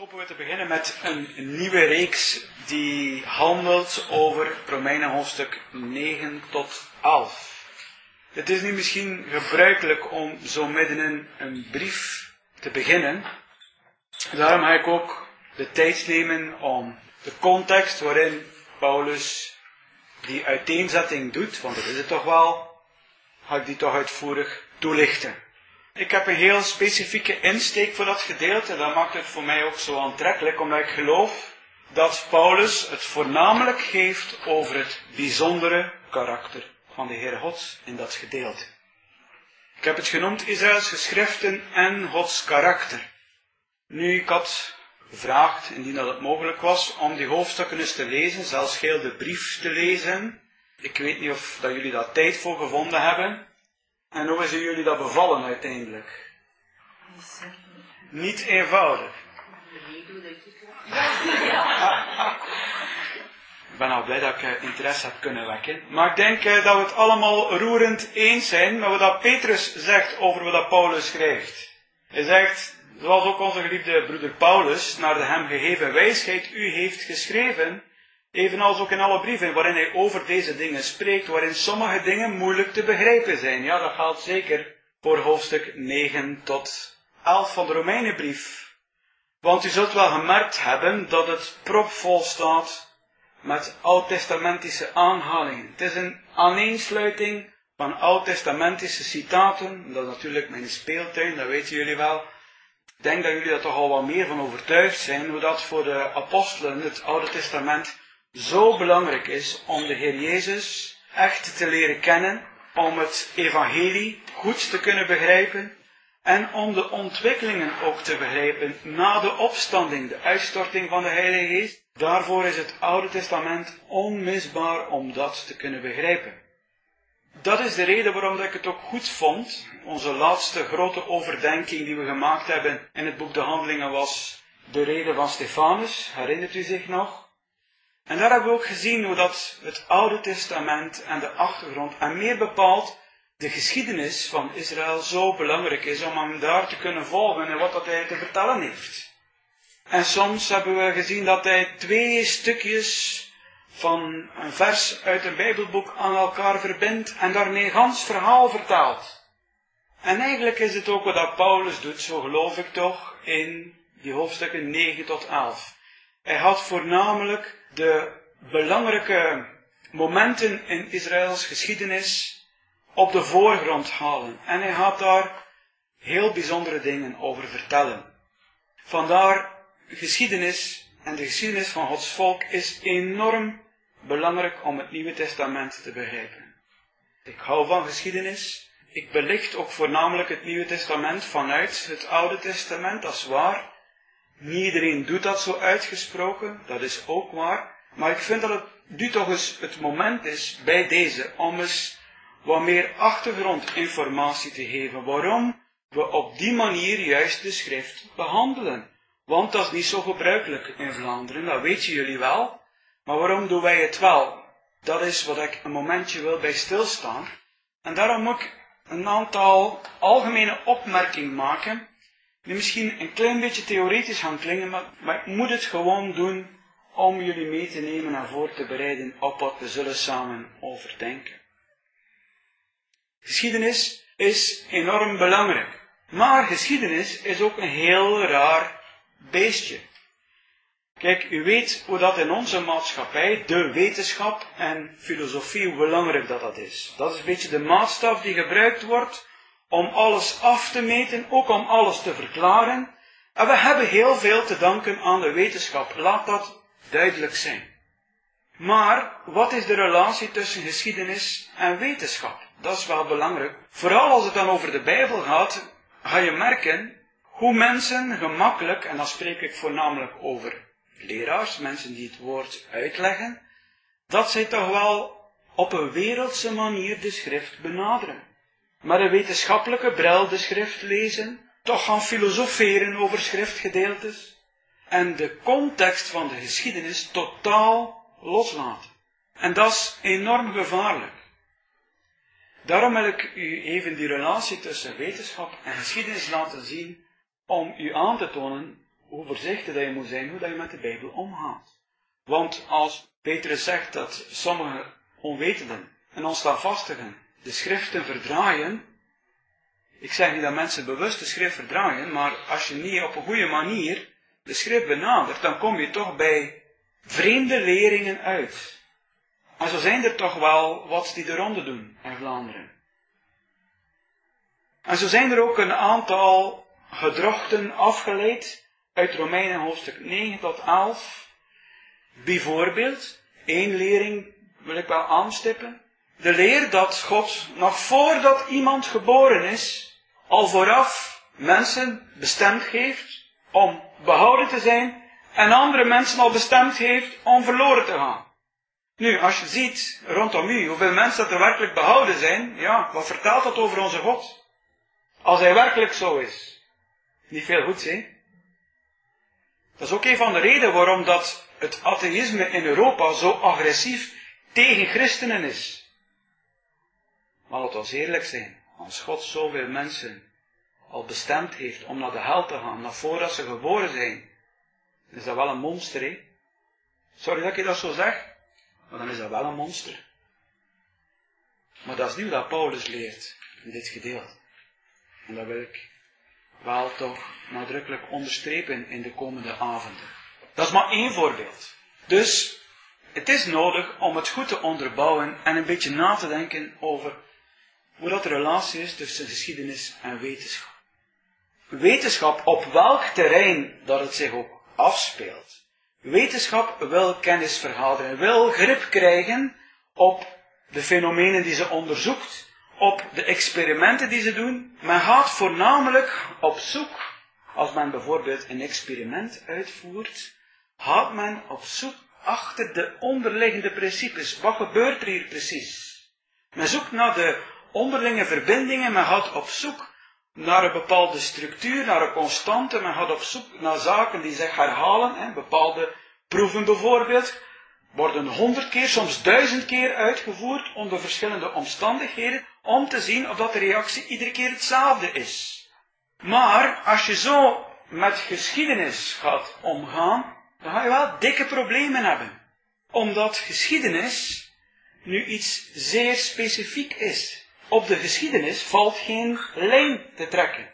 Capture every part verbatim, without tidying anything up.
hopen we te beginnen met een nieuwe reeks die handelt over Romeinen hoofdstuk negen tot elf. Het is nu misschien gebruikelijk om zo middenin een brief te beginnen. Daarom ga ik ook de tijd nemen om de context waarin Paulus die uiteenzetting doet, want dat is het toch wel, ga ik die toch uitvoerig toelichten. Ik heb een heel specifieke insteek voor dat gedeelte. Dat maakt het voor mij ook zo aantrekkelijk, omdat ik geloof dat Paulus het voornamelijk geeft over het bijzondere karakter van de Heere God in dat gedeelte. Ik heb het genoemd Israëls geschriften en Gods karakter. Nu, ik had gevraagd, indien dat het mogelijk was, om die hoofdstukken eens te lezen, zelfs heel de brief te lezen. Ik weet niet of dat jullie daar tijd voor gevonden hebben. En hoe is jullie dat bevallen uiteindelijk? Niet eenvoudig. Ik ben al blij dat ik interesse heb kunnen wekken. Maar ik denk dat we het allemaal roerend eens zijn met wat Petrus zegt over wat Paulus schrijft. Hij zegt, zoals ook onze geliefde broeder Paulus, naar de hem gegeven wijsheid u heeft geschreven, evenals ook in alle brieven waarin hij over deze dingen spreekt, waarin sommige dingen moeilijk te begrijpen zijn. Ja, dat geldt zeker voor hoofdstuk negen tot elf van de Romeinenbrief. Want u zult wel gemerkt hebben dat het propvol staat met oud-testamentische aanhalingen. Het is een aaneensluiting van oud-testamentische citaten. Dat is natuurlijk mijn speeltuin, dat weten jullie wel. Ik denk dat jullie er toch al wat meer van overtuigd zijn, hoe dat voor de apostelen, het Oude Testament, zo belangrijk is om de Heer Jezus echt te leren kennen, om het evangelie goed te kunnen begrijpen en om de ontwikkelingen ook te begrijpen na de opstanding, de uitstorting van de Heilige Geest. Daarvoor is het Oude Testament onmisbaar om dat te kunnen begrijpen. Dat is de reden waarom ik het ook goed vond. Onze laatste grote overdenking die we gemaakt hebben in het boek De Handelingen was de reden van Stefanus, herinnert u zich nog? En daar hebben we ook gezien hoe dat het Oude Testament en de achtergrond, en meer bepaald de geschiedenis van Israël, zo belangrijk is om hem daar te kunnen volgen en wat dat hij te vertellen heeft. En soms hebben we gezien dat hij twee stukjes van een vers uit een Bijbelboek aan elkaar verbindt en daarmee een gans verhaal vertaalt. En eigenlijk is het ook wat Paulus doet, zo geloof ik toch, in die hoofdstukken negen tot elf. Hij had voornamelijk de belangrijke momenten in Israëls geschiedenis op de voorgrond halen. En hij gaat daar heel bijzondere dingen over vertellen. Vandaar geschiedenis en de geschiedenis van Gods volk is enorm belangrijk om het Nieuwe Testament te begrijpen. Ik hou van geschiedenis. Ik belicht ook voornamelijk het Nieuwe Testament vanuit het Oude Testament, dat is waar. Niet iedereen doet dat zo uitgesproken, dat is ook waar. Maar ik vind dat het nu toch eens het moment is bij deze om eens wat meer achtergrondinformatie te geven. Waarom we op die manier juist de schrift behandelen. Want dat is niet zo gebruikelijk in Vlaanderen, dat weten jullie wel. Maar waarom doen wij het wel? Dat is wat ik een momentje wil bij stilstaan. En daarom moet ik een aantal algemene opmerkingen maken, die misschien een klein beetje theoretisch gaan klingen, maar, maar ik moet het gewoon doen om jullie mee te nemen en voor te bereiden op wat we zullen samen overdenken. Geschiedenis is enorm belangrijk. Maar geschiedenis is ook een heel raar beestje. Kijk, u weet hoe dat in onze maatschappij, de wetenschap en filosofie, hoe belangrijk dat dat is. Dat is een beetje de maatstaf die gebruikt wordt om alles af te meten, ook om alles te verklaren. En we hebben heel veel te danken aan de wetenschap, laat dat duidelijk zijn. Maar, wat is de relatie tussen geschiedenis en wetenschap? Dat is wel belangrijk. Vooral als het dan over de Bijbel gaat, ga je merken hoe mensen gemakkelijk, en dan spreek ik voornamelijk over leraars, mensen die het woord uitleggen, dat zij toch wel op een wereldse manier de schrift benaderen. Met een wetenschappelijke bril de schrift lezen, toch gaan filosoferen over schriftgedeeltes en de context van de geschiedenis totaal loslaten. En dat is enorm gevaarlijk. Daarom wil ik u even die relatie tussen wetenschap en geschiedenis laten zien, om u aan te tonen hoe voorzichtig dat je moet zijn, hoe dat je met de Bijbel omgaat. Want als Petrus zegt dat sommige onwetenden en onstandvastigen de schriften verdraaien, ik zeg niet dat mensen bewust de schrift verdraaien, maar als je niet op een goede manier de schrift benadert, dan kom je toch bij vreemde leringen uit. En zo zijn er toch wel wat die de ronde doen in Vlaanderen. En zo zijn er ook een aantal gedrochten afgeleid uit Romeinen hoofdstuk negen tot elf. Bijvoorbeeld, één lering wil ik wel aanstippen. De leer dat God nog voordat iemand geboren is, al vooraf mensen bestemd heeft om behouden te zijn en andere mensen al bestemd heeft om verloren te gaan. Nu, als je ziet rondom u hoeveel mensen dat er werkelijk behouden zijn, ja, wat vertelt dat over onze God? Als hij werkelijk zo is. Niet veel goeds, hè? Dat is ook een van de redenen waarom dat het atheïsme in Europa zo agressief tegen christenen is. Maar laat ons eerlijk zijn. Als God zoveel mensen al bestemd heeft om naar de hel te gaan, nog voordat ze geboren zijn, dan is dat wel een monster, hè? Sorry dat ik dat zo zeg, maar dan is dat wel een monster. Maar dat is niet wat Paulus leert in dit gedeelte. En dat wil ik wel toch nadrukkelijk onderstrepen in de komende avonden. Dat is maar één voorbeeld. Dus het is nodig om het goed te onderbouwen en een beetje na te denken over hoe dat de relatie is tussen geschiedenis en wetenschap. Wetenschap op welk terrein dat het zich ook afspeelt. Wetenschap wil kennis vergaderen, wil grip krijgen op de fenomenen die ze onderzoekt, op de experimenten die ze doen. Men gaat voornamelijk op zoek, als men bijvoorbeeld een experiment uitvoert, gaat men op zoek achter de onderliggende principes. Wat gebeurt er hier precies? Men zoekt naar de onderlinge verbindingen, men gaat op zoek naar een bepaalde structuur, naar een constante, men gaat op zoek naar zaken die zich herhalen. Hè. Bepaalde proeven bijvoorbeeld worden honderd keer, soms duizend keer uitgevoerd onder verschillende omstandigheden, om te zien of dat de reactie iedere keer hetzelfde is. Maar als je zo met geschiedenis gaat omgaan, dan ga je wel dikke problemen hebben. Omdat geschiedenis nu iets zeer specifiek is. Op de geschiedenis valt geen lijn te trekken.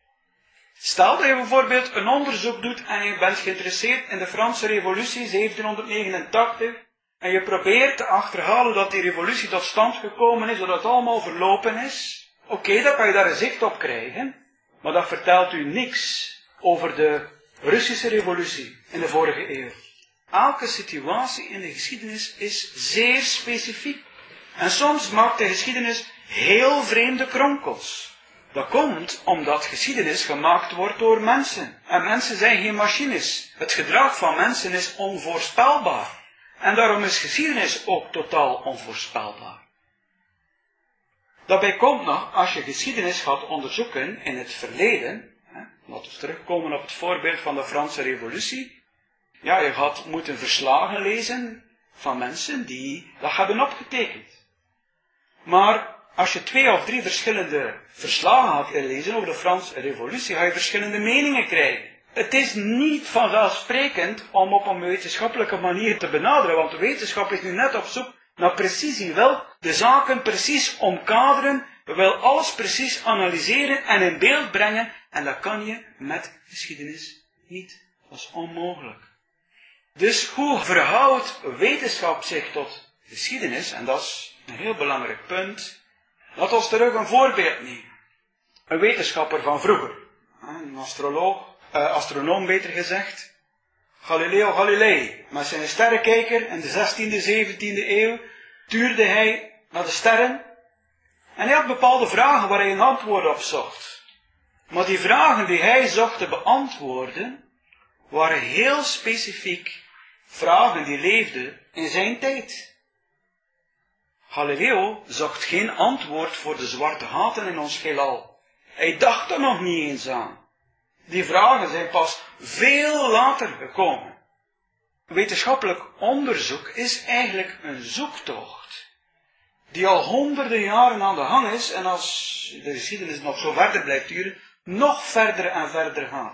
Stel dat je bijvoorbeeld een onderzoek doet en je bent geïnteresseerd in de Franse Revolutie zeventienhonderdnegenentachtig en je probeert te achterhalen dat die revolutie tot stand gekomen is, dat het allemaal verlopen is. Oké, okay, dan kan je daar een zicht op krijgen, maar dat vertelt u niks over de Russische Revolutie in de vorige eeuw. Elke situatie in de geschiedenis is zeer specifiek. En soms maakt de geschiedenis heel vreemde kronkels. Dat komt omdat geschiedenis gemaakt wordt door mensen. En mensen zijn geen machines. Het gedrag van mensen is onvoorspelbaar. En daarom is geschiedenis ook totaal onvoorspelbaar. Daarbij komt nog, als je geschiedenis gaat onderzoeken in het verleden, hè, laten we terugkomen op het voorbeeld van de Franse Revolutie. Ja, je gaat moeten verslagen lezen van mensen die dat hebben opgetekend. Maar als je twee of drie verschillende verslagen gaat lezen over de Franse Revolutie, ga je verschillende meningen krijgen. Het is niet vanzelfsprekend om op een wetenschappelijke manier te benaderen, want de wetenschap is nu net op zoek naar precisie. Wil de zaken precies omkaderen, wil alles precies analyseren en in beeld brengen, en dat kan je met geschiedenis niet. Dat is onmogelijk. Dus hoe verhoudt wetenschap zich tot geschiedenis? En dat is een heel belangrijk punt. Laat ons terug een voorbeeld nemen. Een wetenschapper van vroeger, een astroloog, eh, astronoom beter gezegd, Galileo Galilei, met zijn sterrenkijker in de zestiende, zeventiende eeuw, tuurde hij naar de sterren en hij had bepaalde vragen waar hij een antwoord op zocht. Maar die vragen die hij zocht te beantwoorden, waren heel specifiek vragen die leefden in zijn tijd. Galileo zocht geen antwoord voor de zwarte gaten in ons heelal. Hij dacht er nog niet eens aan. Die vragen zijn pas veel later gekomen. Wetenschappelijk onderzoek is eigenlijk een zoektocht die al honderden jaren aan de gang is en als de geschiedenis nog zo verder blijft duren, nog verder en verder gaat.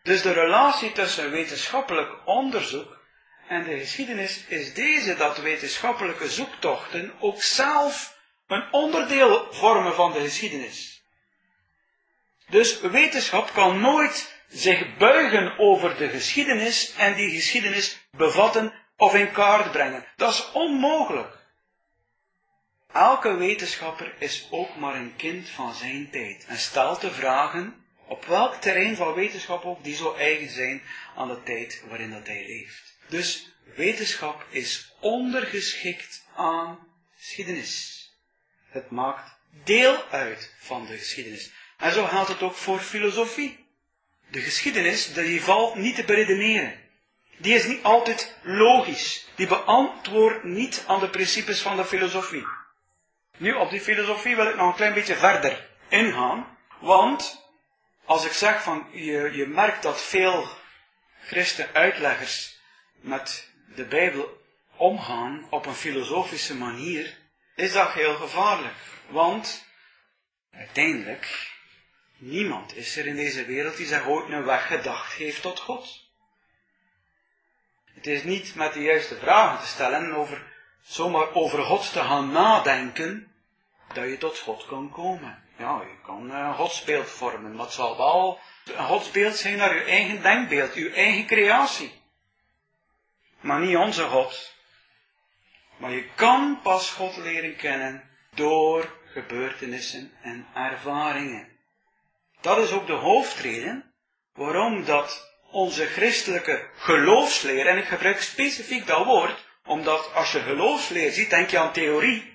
Dus de relatie tussen wetenschappelijk onderzoek en de geschiedenis is deze, dat wetenschappelijke zoektochten ook zelf een onderdeel vormen van de geschiedenis. Dus wetenschap kan nooit zich buigen over de geschiedenis en die geschiedenis bevatten of in kaart brengen. Dat is onmogelijk. Elke wetenschapper is ook maar een kind van zijn tijd en stelt de vragen op welk terrein van wetenschap ook die zo eigen zijn aan de tijd waarin dat hij leeft. Dus wetenschap is ondergeschikt aan geschiedenis. Het maakt deel uit van de geschiedenis. En zo geldt het ook voor filosofie. De geschiedenis, die valt niet te beredeneren. Die is niet altijd logisch. Die beantwoordt niet aan de principes van de filosofie. Nu, op die filosofie wil ik nog een klein beetje verder ingaan. Want, als ik zeg van, je, je merkt dat veel christen-uitleggers met de Bijbel omgaan op een filosofische manier, is dat heel gevaarlijk. Want, uiteindelijk, niemand is er in deze wereld die zich ooit een weg gedacht heeft tot God. Het is niet met de juiste vragen te stellen, over, zomaar over God te gaan nadenken, dat je tot God kan komen. Ja, je kan een godsbeeld vormen, maar het zal wel een godsbeeld zijn naar je eigen denkbeeld, je eigen creatie. Maar niet onze God. Maar je kan pas God leren kennen door gebeurtenissen en ervaringen. Dat is ook de hoofdreden waarom dat onze christelijke geloofsleer, en ik gebruik specifiek dat woord, omdat als je geloofsleer ziet, denk je aan theorie,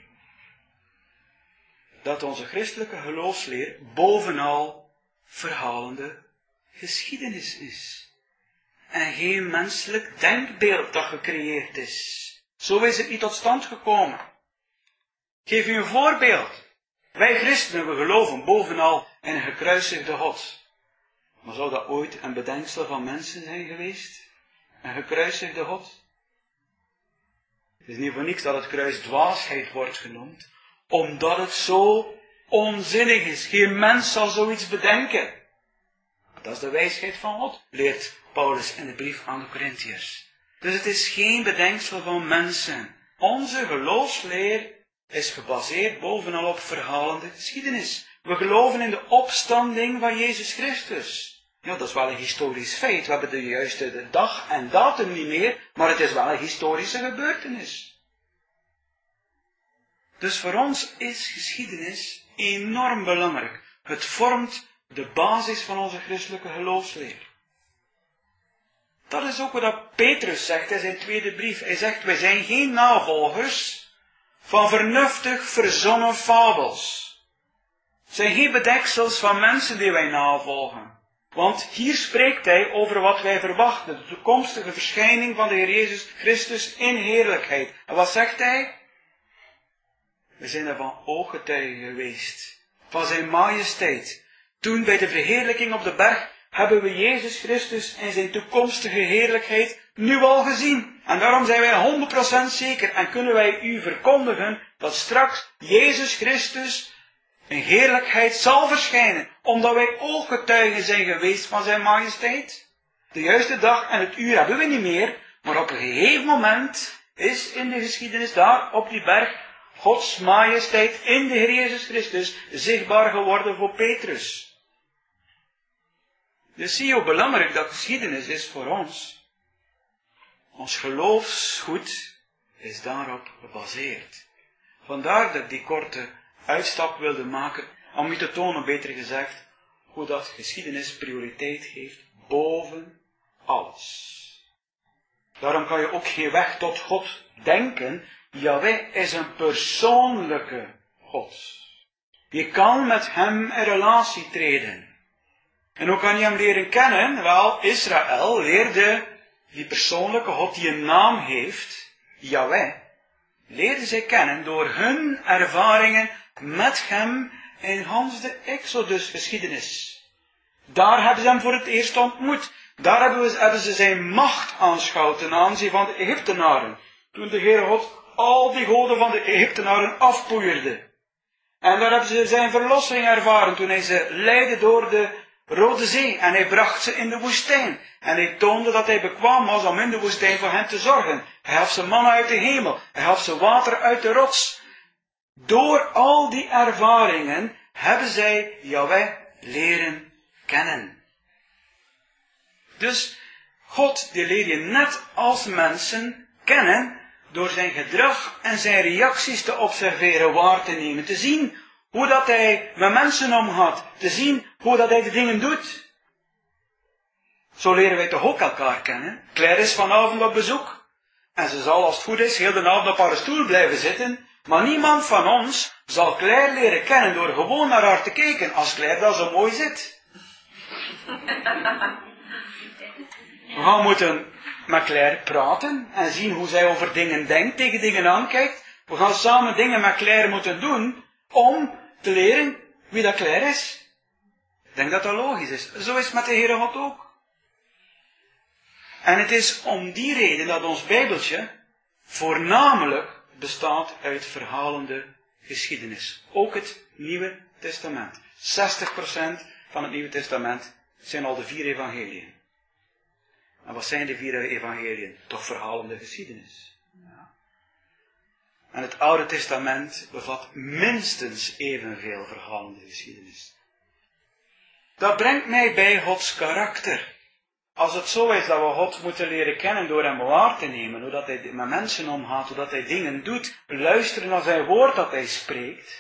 dat onze christelijke geloofsleer bovenal verhalende geschiedenis is. En geen menselijk denkbeeld dat gecreëerd is. Zo is het niet tot stand gekomen. Ik geef u een voorbeeld. Wij christenen, we geloven bovenal in een gekruisigde God. Maar zou dat ooit een bedenksel van mensen zijn geweest? Een gekruisigde God? Het is niet voor niks dat het kruis dwaasheid wordt genoemd, omdat het zo onzinnig is. Geen mens zal zoiets bedenken. Dat is de wijsheid van God, leert Paulus in de brief aan de Corinthiërs. Dus het is geen bedenksel van mensen. Onze geloofsleer is gebaseerd bovenal op verhalende geschiedenis. We geloven in de opstanding van Jezus Christus. Ja, dat is wel een historisch feit. We hebben de juiste de dag en datum niet meer, maar het is wel een historische gebeurtenis. Dus voor ons is geschiedenis enorm belangrijk. Het vormt de basis van onze christelijke geloofsleer. Dat is ook wat Petrus zegt in zijn tweede brief. Hij zegt, wij zijn geen navolgers van vernuftig verzonnen fabels. Het zijn geen bedeksels van mensen die wij navolgen. Want hier spreekt hij over wat wij verwachten. De toekomstige verschijning van de Heer Jezus Christus in heerlijkheid. En wat zegt hij? We zijn ervan ooggetuigen geweest. Van zijn majesteit. Toen bij de verheerlijking op de berg hebben we Jezus Christus in zijn toekomstige heerlijkheid nu al gezien. En daarom zijn wij honderd procent zeker en kunnen wij u verkondigen dat straks Jezus Christus in heerlijkheid zal verschijnen, omdat wij ooggetuigen zijn geweest van zijn majesteit. De juiste dag en het uur hebben we niet meer, maar op een gegeven moment is in de geschiedenis daar op die berg Gods majesteit in de Heer Jezus Christus zichtbaar geworden voor Petrus. Dus zie je hoe belangrijk dat geschiedenis is voor ons. Ons geloofsgoed is daarop gebaseerd. Vandaar dat ik die korte uitstap wilde maken, om u te tonen, beter gezegd, hoe dat geschiedenis prioriteit heeft boven alles. Daarom kan je ook geen weg tot God denken. Jahweh is een persoonlijke God. Je kan met hem in relatie treden. En hoe kan je hem leren kennen? Wel, Israël leerde die persoonlijke God die een naam heeft, Jahweh, leerde zij kennen door hun ervaringen met hem in Hans de Exodus-geschiedenis. Daar hebben ze hem voor het eerst ontmoet. Daar hebben, we, hebben ze zijn macht aanschouwd ten aanzien van de Egyptenaren. Toen de Heere God al die goden van de Egyptenaren afpoeierde. En daar hebben ze zijn verlossing ervaren toen hij ze leidde door de Rode Zee en hij bracht ze in de woestijn. En hij toonde dat hij bekwaam was om in de woestijn voor hen te zorgen. Hij gaf ze mannen uit de hemel. Hij gaf ze water uit de rots. Door al die ervaringen hebben zij Yahweh leren kennen. Dus God die leer je net als mensen kennen door zijn gedrag en zijn reacties te observeren, waar te nemen, te zien hoe dat hij met mensen omgaat, te zien hoe dat hij de dingen doet. Zo leren wij toch ook elkaar kennen. Claire is vanavond op bezoek en ze zal als het goed is heel de avond op haar stoel blijven zitten, maar niemand van ons zal Claire leren kennen door gewoon naar haar te kijken als Claire daar zo mooi zit. We gaan moeten met Claire praten en zien hoe zij over dingen denkt, tegen dingen aankijkt. We gaan samen dingen met Claire moeten doen om te leren wie dat Claire is. Ik denk dat dat logisch is. Zo is het met de Heere God ook. En het is om die reden dat ons Bijbeltje voornamelijk bestaat uit verhalende geschiedenis. Ook het Nieuwe Testament. zestig procent van het Nieuwe Testament zijn al de vier evangeliën. En wat zijn de vier evangeliën? Toch verhalende geschiedenis. Ja. En het Oude Testament bevat minstens evenveel verhalende geschiedenis. Dat brengt mij bij Gods karakter. Als het zo is dat we God moeten leren kennen door hem waar te nemen, hoe dat hij met mensen omgaat, hoe dat hij dingen doet, luisteren naar zijn woord dat hij spreekt,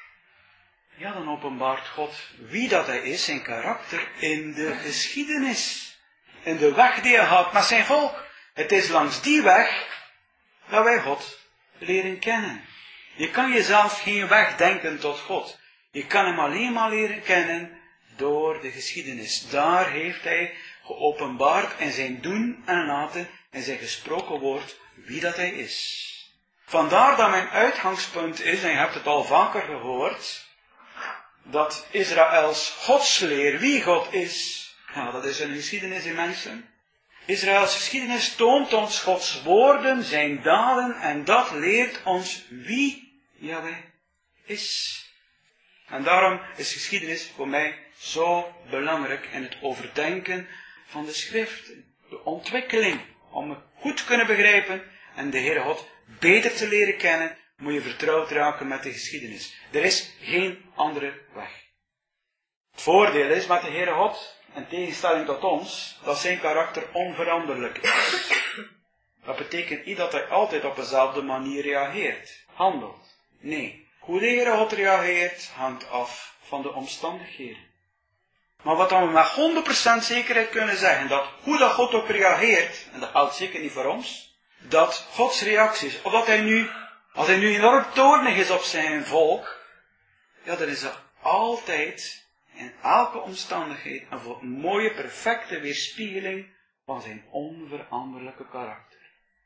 ja, dan openbaart God wie dat hij is, zijn karakter, in de geschiedenis. In de weg die hij gaat met zijn volk. Het is langs die weg dat wij God leren kennen. Je kan jezelf geen weg denken tot God. Je kan hem alleen maar leren kennen door de geschiedenis. Daar heeft hij geopenbaard in zijn doen en laten, in zijn gesproken woord, wie dat hij is. Vandaar dat mijn uitgangspunt is, en je hebt het al vaker gehoord, dat Israëls godsleer, wie God is, ja, dat is een geschiedenis in mensen. Israëls geschiedenis toont ons Gods woorden, zijn daden, en dat leert ons wie Yahweh is. En daarom is geschiedenis voor mij zo belangrijk in het overdenken van de schriften. De ontwikkeling, om het goed te kunnen begrijpen en de Heere God beter te leren kennen, moet je vertrouwd raken met de geschiedenis. Er is geen andere weg. Het voordeel is met de Heere God, in tegenstelling tot ons, dat zijn karakter onveranderlijk is. Dat betekent niet dat hij altijd op dezelfde manier reageert, handelt. Nee, hoe de Heere God reageert, hangt af van de omstandigheden. Maar wat dan we met honderd procent zekerheid kunnen zeggen, dat hoe dat God ook reageert, en dat geldt zeker niet voor ons, dat Gods reacties, of dat hij nu, als hij nu enorm toornig is op zijn volk, ja, dan is dat altijd in elke omstandigheid een mooie, perfecte weerspiegeling van zijn onveranderlijke karakter.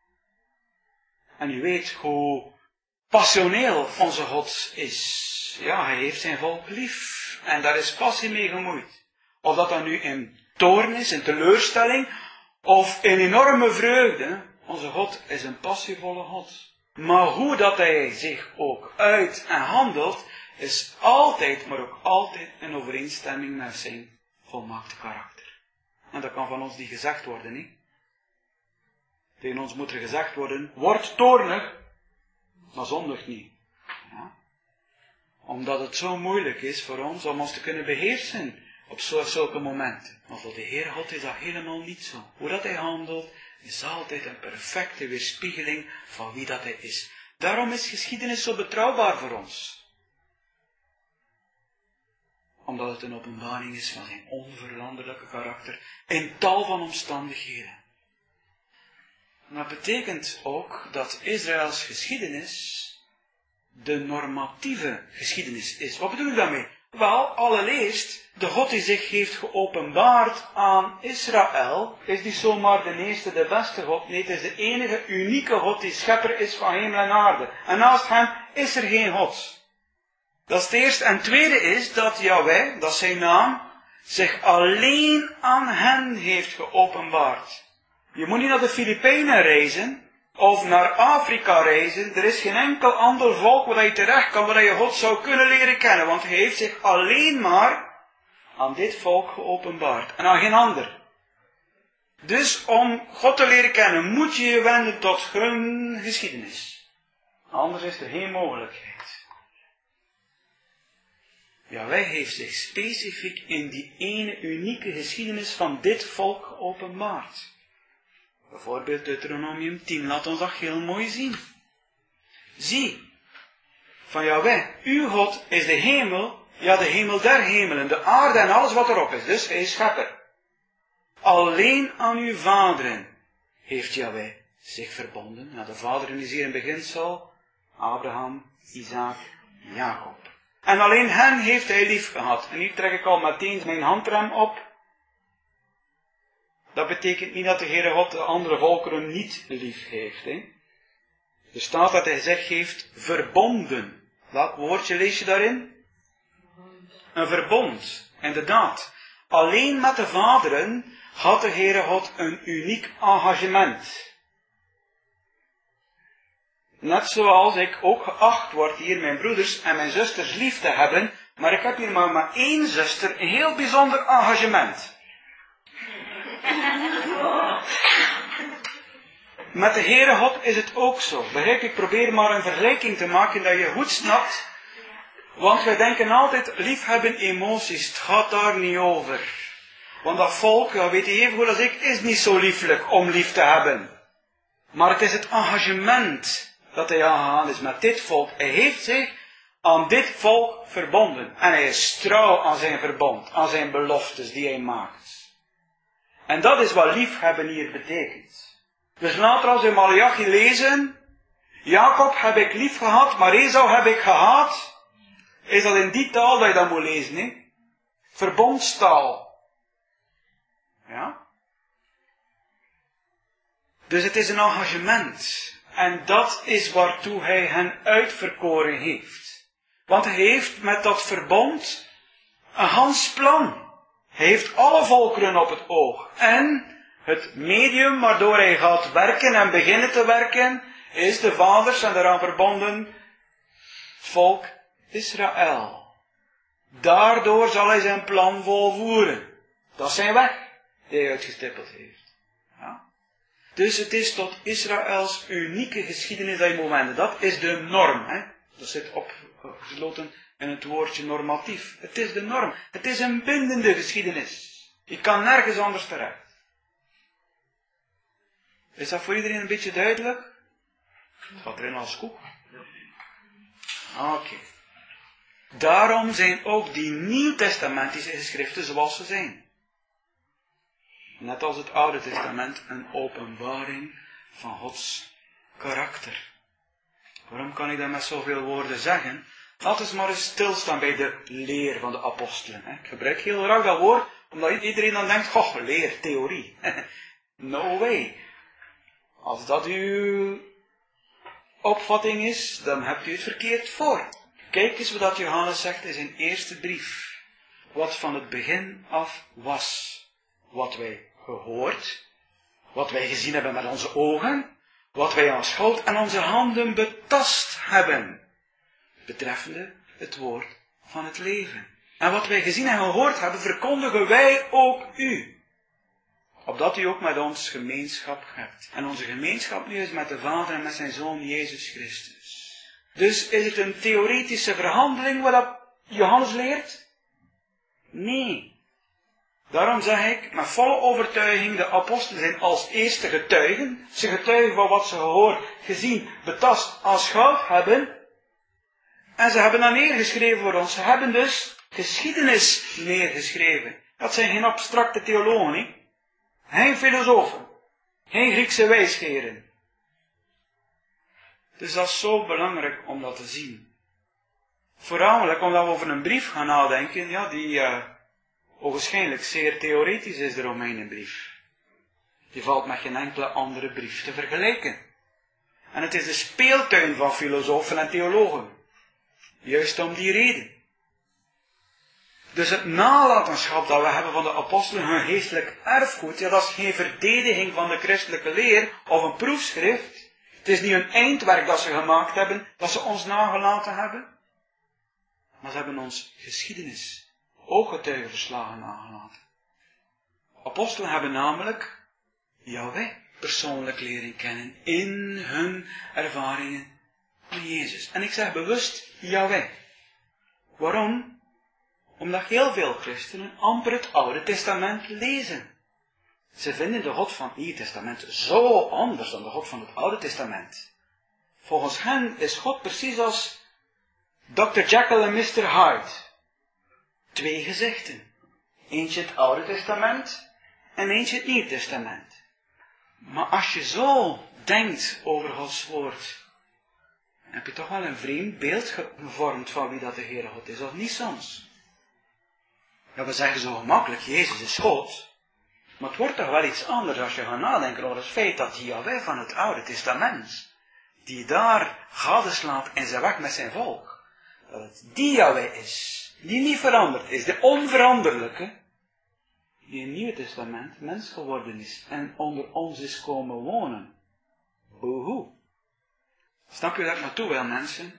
En u weet hoe passioneel onze God is. Ja, hij heeft zijn volk lief. En daar is passie mee gemoeid. Of dat dan nu in toorn is, in teleurstelling, of in enorme vreugde. Onze God is een passievolle God. Maar hoe dat hij zich ook uit en handelt, is altijd, maar ook altijd in overeenstemming met zijn volmaakte karakter. En dat kan van ons niet gezegd worden, niet? Tegen ons moet er gezegd worden, word toornig, maar zondig niet. Ja? Omdat het zo moeilijk is voor ons om ons te kunnen beheersen op zulke momenten. Maar voor de Heere God is dat helemaal niet zo. Hoe dat hij handelt, is altijd een perfecte weerspiegeling van wie dat hij is. Daarom is geschiedenis zo betrouwbaar voor ons. Omdat het een openbaring is van zijn onveranderlijke karakter in tal van omstandigheden. En dat betekent ook dat Israëls geschiedenis de normatieve geschiedenis is. Wat bedoel ik daarmee? Wel, allereerst, de God die zich heeft geopenbaard aan Israël, is niet zomaar de eerste, de beste God. Nee, het is de enige, unieke God die schepper is van hemel en aarde. En naast hem is er geen God. Dat is het eerste. En het tweede is dat Yahweh, dat is zijn naam, zich alleen aan hen heeft geopenbaard. Je moet niet naar de Filipijnen reizen, of naar Afrika reizen. Er is geen enkel ander volk waar je terecht kan, waar je God zou kunnen leren kennen. Want hij heeft zich alleen maar aan dit volk geopenbaard en aan geen ander. Dus om God te leren kennen moet je je wenden tot hun geschiedenis. Anders is er geen mogelijkheid. Jaweh heeft zich specifiek in die ene unieke geschiedenis van dit volk geopenbaard. Bijvoorbeeld Deuteronomium tien laat ons dat heel mooi zien. Zie, van Jaweh, uw God is de hemel, ja de hemel der hemelen, de aarde en alles wat erop is, dus hij is schepper. Alleen aan uw vaderen heeft Jaweh zich verbonden. Nou, de vaderen is hier in beginsel Abraham, Isaac, Jacob. En alleen hen heeft hij lief gehad. En hier trek ik al meteen mijn handrem op. Dat betekent niet dat de Heere God de andere volkeren niet lief heeft. Hè? Er staat dat hij zich heeft verbonden. Welk woordje lees je daarin? Een verbond. Inderdaad. Alleen met de vaderen had de Heere God een uniek engagement. Net zoals ik ook geacht word hier mijn broeders en mijn zusters lief te hebben, maar ik heb hier maar met één zuster een heel bijzonder engagement. Met de Heere God is het ook zo. Begrijp, ik probeer maar een vergelijking te maken dat je goed snapt, want wij denken altijd liefhebben emoties, het gaat daar niet over. Want dat volk, dat weet je even goed als ik, is niet zo lieflijk om lief te hebben. Maar het is het engagement dat hij aangegaan is met dit volk. Hij heeft zich aan dit volk verbonden. En hij is trouw aan zijn verbond, aan zijn beloftes die hij maakt. En dat is wat liefhebben hier betekent. Dus later als we Maleachi lezen, Jacob heb ik lief gehad, maar Esau heb ik gehaat. Is dat in die taal dat je dat moet lezen, hè? Verbondstaal. Ja? Dus het is een engagement. En dat is waartoe hij hen uitverkoren heeft. Want hij heeft met dat verbond een gans plan. Hij heeft alle volkeren op het oog. En het medium waardoor hij gaat werken en beginnen te werken, is de vaders en daaraan verbonden volk Israël. Daardoor zal hij zijn plan volvoeren. Dat is zijn weg die hij uitgestippeld heeft. Ja? Dus het is tot Israëls unieke geschiedenis dat je moet wenden. Dat is de norm. Hè? Dat zit opgesloten in het woordje normatief. Het is de norm. Het is een bindende geschiedenis. Je kan nergens anders terecht. Is dat voor iedereen een beetje duidelijk? Het gaat erin als koek. Oké. Okay. Daarom zijn ook die nieuwtestamentische geschriften zoals ze zijn. Net als het Oude Testament een openbaring van Gods karakter. Waarom kan ik dat met zoveel woorden zeggen? Laten we maar eens stilstaan bij de leer van de apostelen. Ik gebruik heel graag dat woord, omdat iedereen dan denkt, goh, leer, theorie. No way. Als dat uw opvatting is, dan hebt u het verkeerd voor. Kijk eens wat Johannes zegt in zijn eerste brief. Wat van het begin af was. Wat wij gehoord, wat wij gezien hebben met onze ogen, wat wij aanschouwd en onze handen betast hebben. Betreffende het woord van het leven. En wat wij gezien en gehoord hebben, verkondigen wij ook u. Opdat u ook met ons gemeenschap hebt. En onze gemeenschap nu is met de Vader en met zijn Zoon Jezus Christus. Dus is het een theoretische verhandeling wat Johannes leert? Nee. Daarom zeg ik met volle overtuiging, de apostelen zijn als eerste getuigen. Ze getuigen van wat ze gehoord, gezien, betast, aanschouwd hebben. En ze hebben dat neergeschreven voor ons. Ze hebben dus geschiedenis neergeschreven. Dat zijn geen abstracte theologen, niet? Geen filosofen. Geen Griekse wijsgeren. Dus dat is zo belangrijk om dat te zien. Voornamelijk omdat we over een brief gaan nadenken, ja, die uh, ogenschijnlijk zeer theoretisch is, de Romeinenbrief. Die valt met geen enkele andere brief te vergelijken. En het is de speeltuin van filosofen en theologen. Juist om die reden. Dus het nalatenschap dat we hebben van de apostelen, hun geestelijk erfgoed, ja, dat is geen verdediging van de christelijke leer of een proefschrift. Het is niet een eindwerk dat ze gemaakt hebben, dat ze ons nagelaten hebben. Maar ze hebben ons geschiedenis ooggetuigenverslagen nagelaten. Apostelen hebben namelijk Yahweh persoonlijk leren kennen in hun ervaringen met Jezus. En ik zeg bewust Yahweh. Waarom? Omdat heel veel christenen amper het Oude Testament lezen. Ze vinden de God van het Nieuwe Testament zo anders dan de God van het Oude Testament. Volgens hen is God precies als dokter Jekyll en mister Hyde. Twee gezichten. Eentje het Oude Testament en eentje het Nieuwe Testament. Maar als je zo denkt over Gods woord, heb je toch wel een vreemd beeld gevormd van wie dat de Heere God is, of niet soms? Ja, we zeggen zo gemakkelijk, Jezus is God. Maar het wordt toch wel iets anders als je gaat nadenken over het feit dat Yahweh van het Oude Testament, die daar gadeslaat in zijn weg met zijn volk, dat het die Yahweh is, die niet veranderd is, de onveranderlijke, die in het Nieuwe Testament mens geworden is en onder ons is komen wonen. Boehoe. Snap je dat ik naartoe wil, mensen?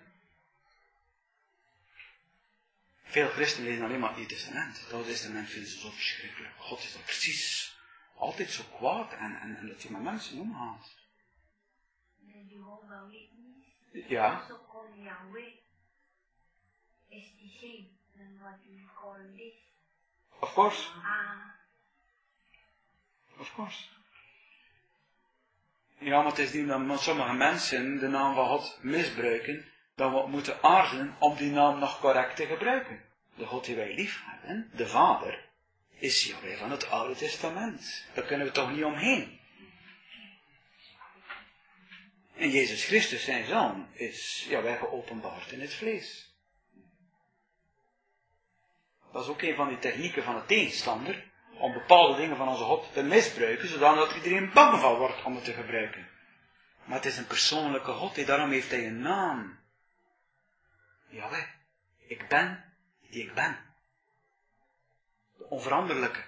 Veel christenen lezen alleen maar het Nieuwe Testament. Het Oude Testament vinden ze zo verschrikkelijk. God is dat precies altijd zo kwaad en, en, en dat hij met mensen omgaat. Ja. Of course. Of course. Ja, maar het is niet dat sommige mensen de naam van God misbruiken, dat we moeten aarzelen om die naam nog correct te gebruiken. De God die wij lief hebben, de Vader, is Yahweh van het Oude Testament. Daar kunnen we toch niet omheen. En Jezus Christus, zijn Zoon, is Yahweh geopenbaard in het vlees. Dat is ook een van die technieken van de tegenstander, om bepaalde dingen van onze God te misbruiken, zodat iedereen bang van wordt om het te gebruiken. Maar het is een persoonlijke God, en daarom heeft hij een naam. Yahweh, ik ben die ik ben. De onveranderlijke.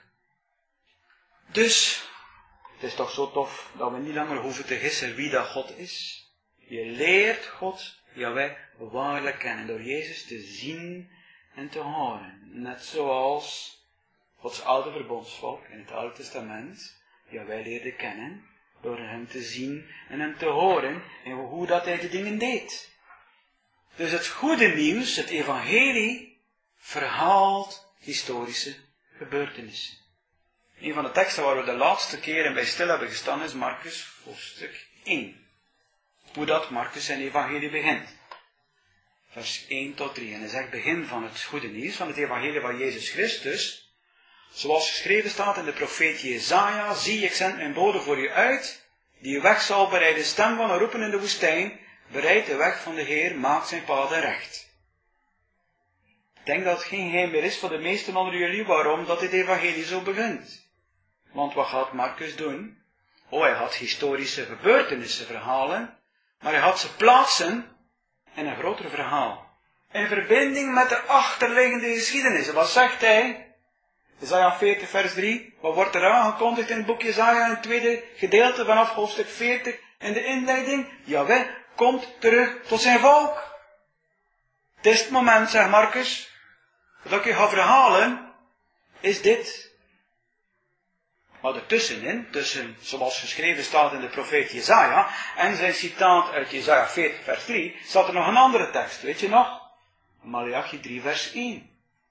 Dus, het is toch zo tof dat we niet langer hoeven te gissen wie dat God is. Je leert God, Yahweh, waarlijk kennen door Jezus te zien en te horen. Net zoals Gods oude verbondsvolk in het Oude Testament Yahweh leerde kennen door hem te zien en hem te horen en hoe dat hij de dingen deed. Dus het goede nieuws, het evangelie, verhaalt historische gebeurtenissen. Een van de teksten waar we de laatste keren bij stil hebben gestaan is Marcus hoofdstuk één. Hoe dat Marcus zijn evangelie begint. Vers één tot drie. En hij zegt begin van het goede nieuws, van het evangelie van Jezus Christus. Zoals geschreven staat in de profeet Jesaja, zie ik zend mijn bode voor u uit, die uw weg zal bereiden, stem van een roepen in de woestijn, bereid de weg van de Heer, maakt zijn paden recht. Ik denk dat het geen geheim meer is voor de meesten onder jullie waarom dat dit evangelie zo begint. Want wat gaat Marcus doen? Oh, hij had historische gebeurtenissen verhalen, maar hij had ze plaatsen in een groter verhaal. In verbinding met de achterliggende geschiedenis. Wat zegt hij? Jesaja veertig vers drie. Wat wordt er aangekondigd in het boek Jesaja in het tweede gedeelte vanaf hoofdstuk veertig in de inleiding? Yahweh komt terug tot zijn volk. Het is het moment, zegt Marcus, dat ik je ga verhalen, is dit. Maar ertussenin, tussen zoals geschreven staat in de profeet Jesaja en zijn citaat uit Jesaja veertig vers drie, staat er nog een andere tekst, weet je nog? Maleachi drie vers één.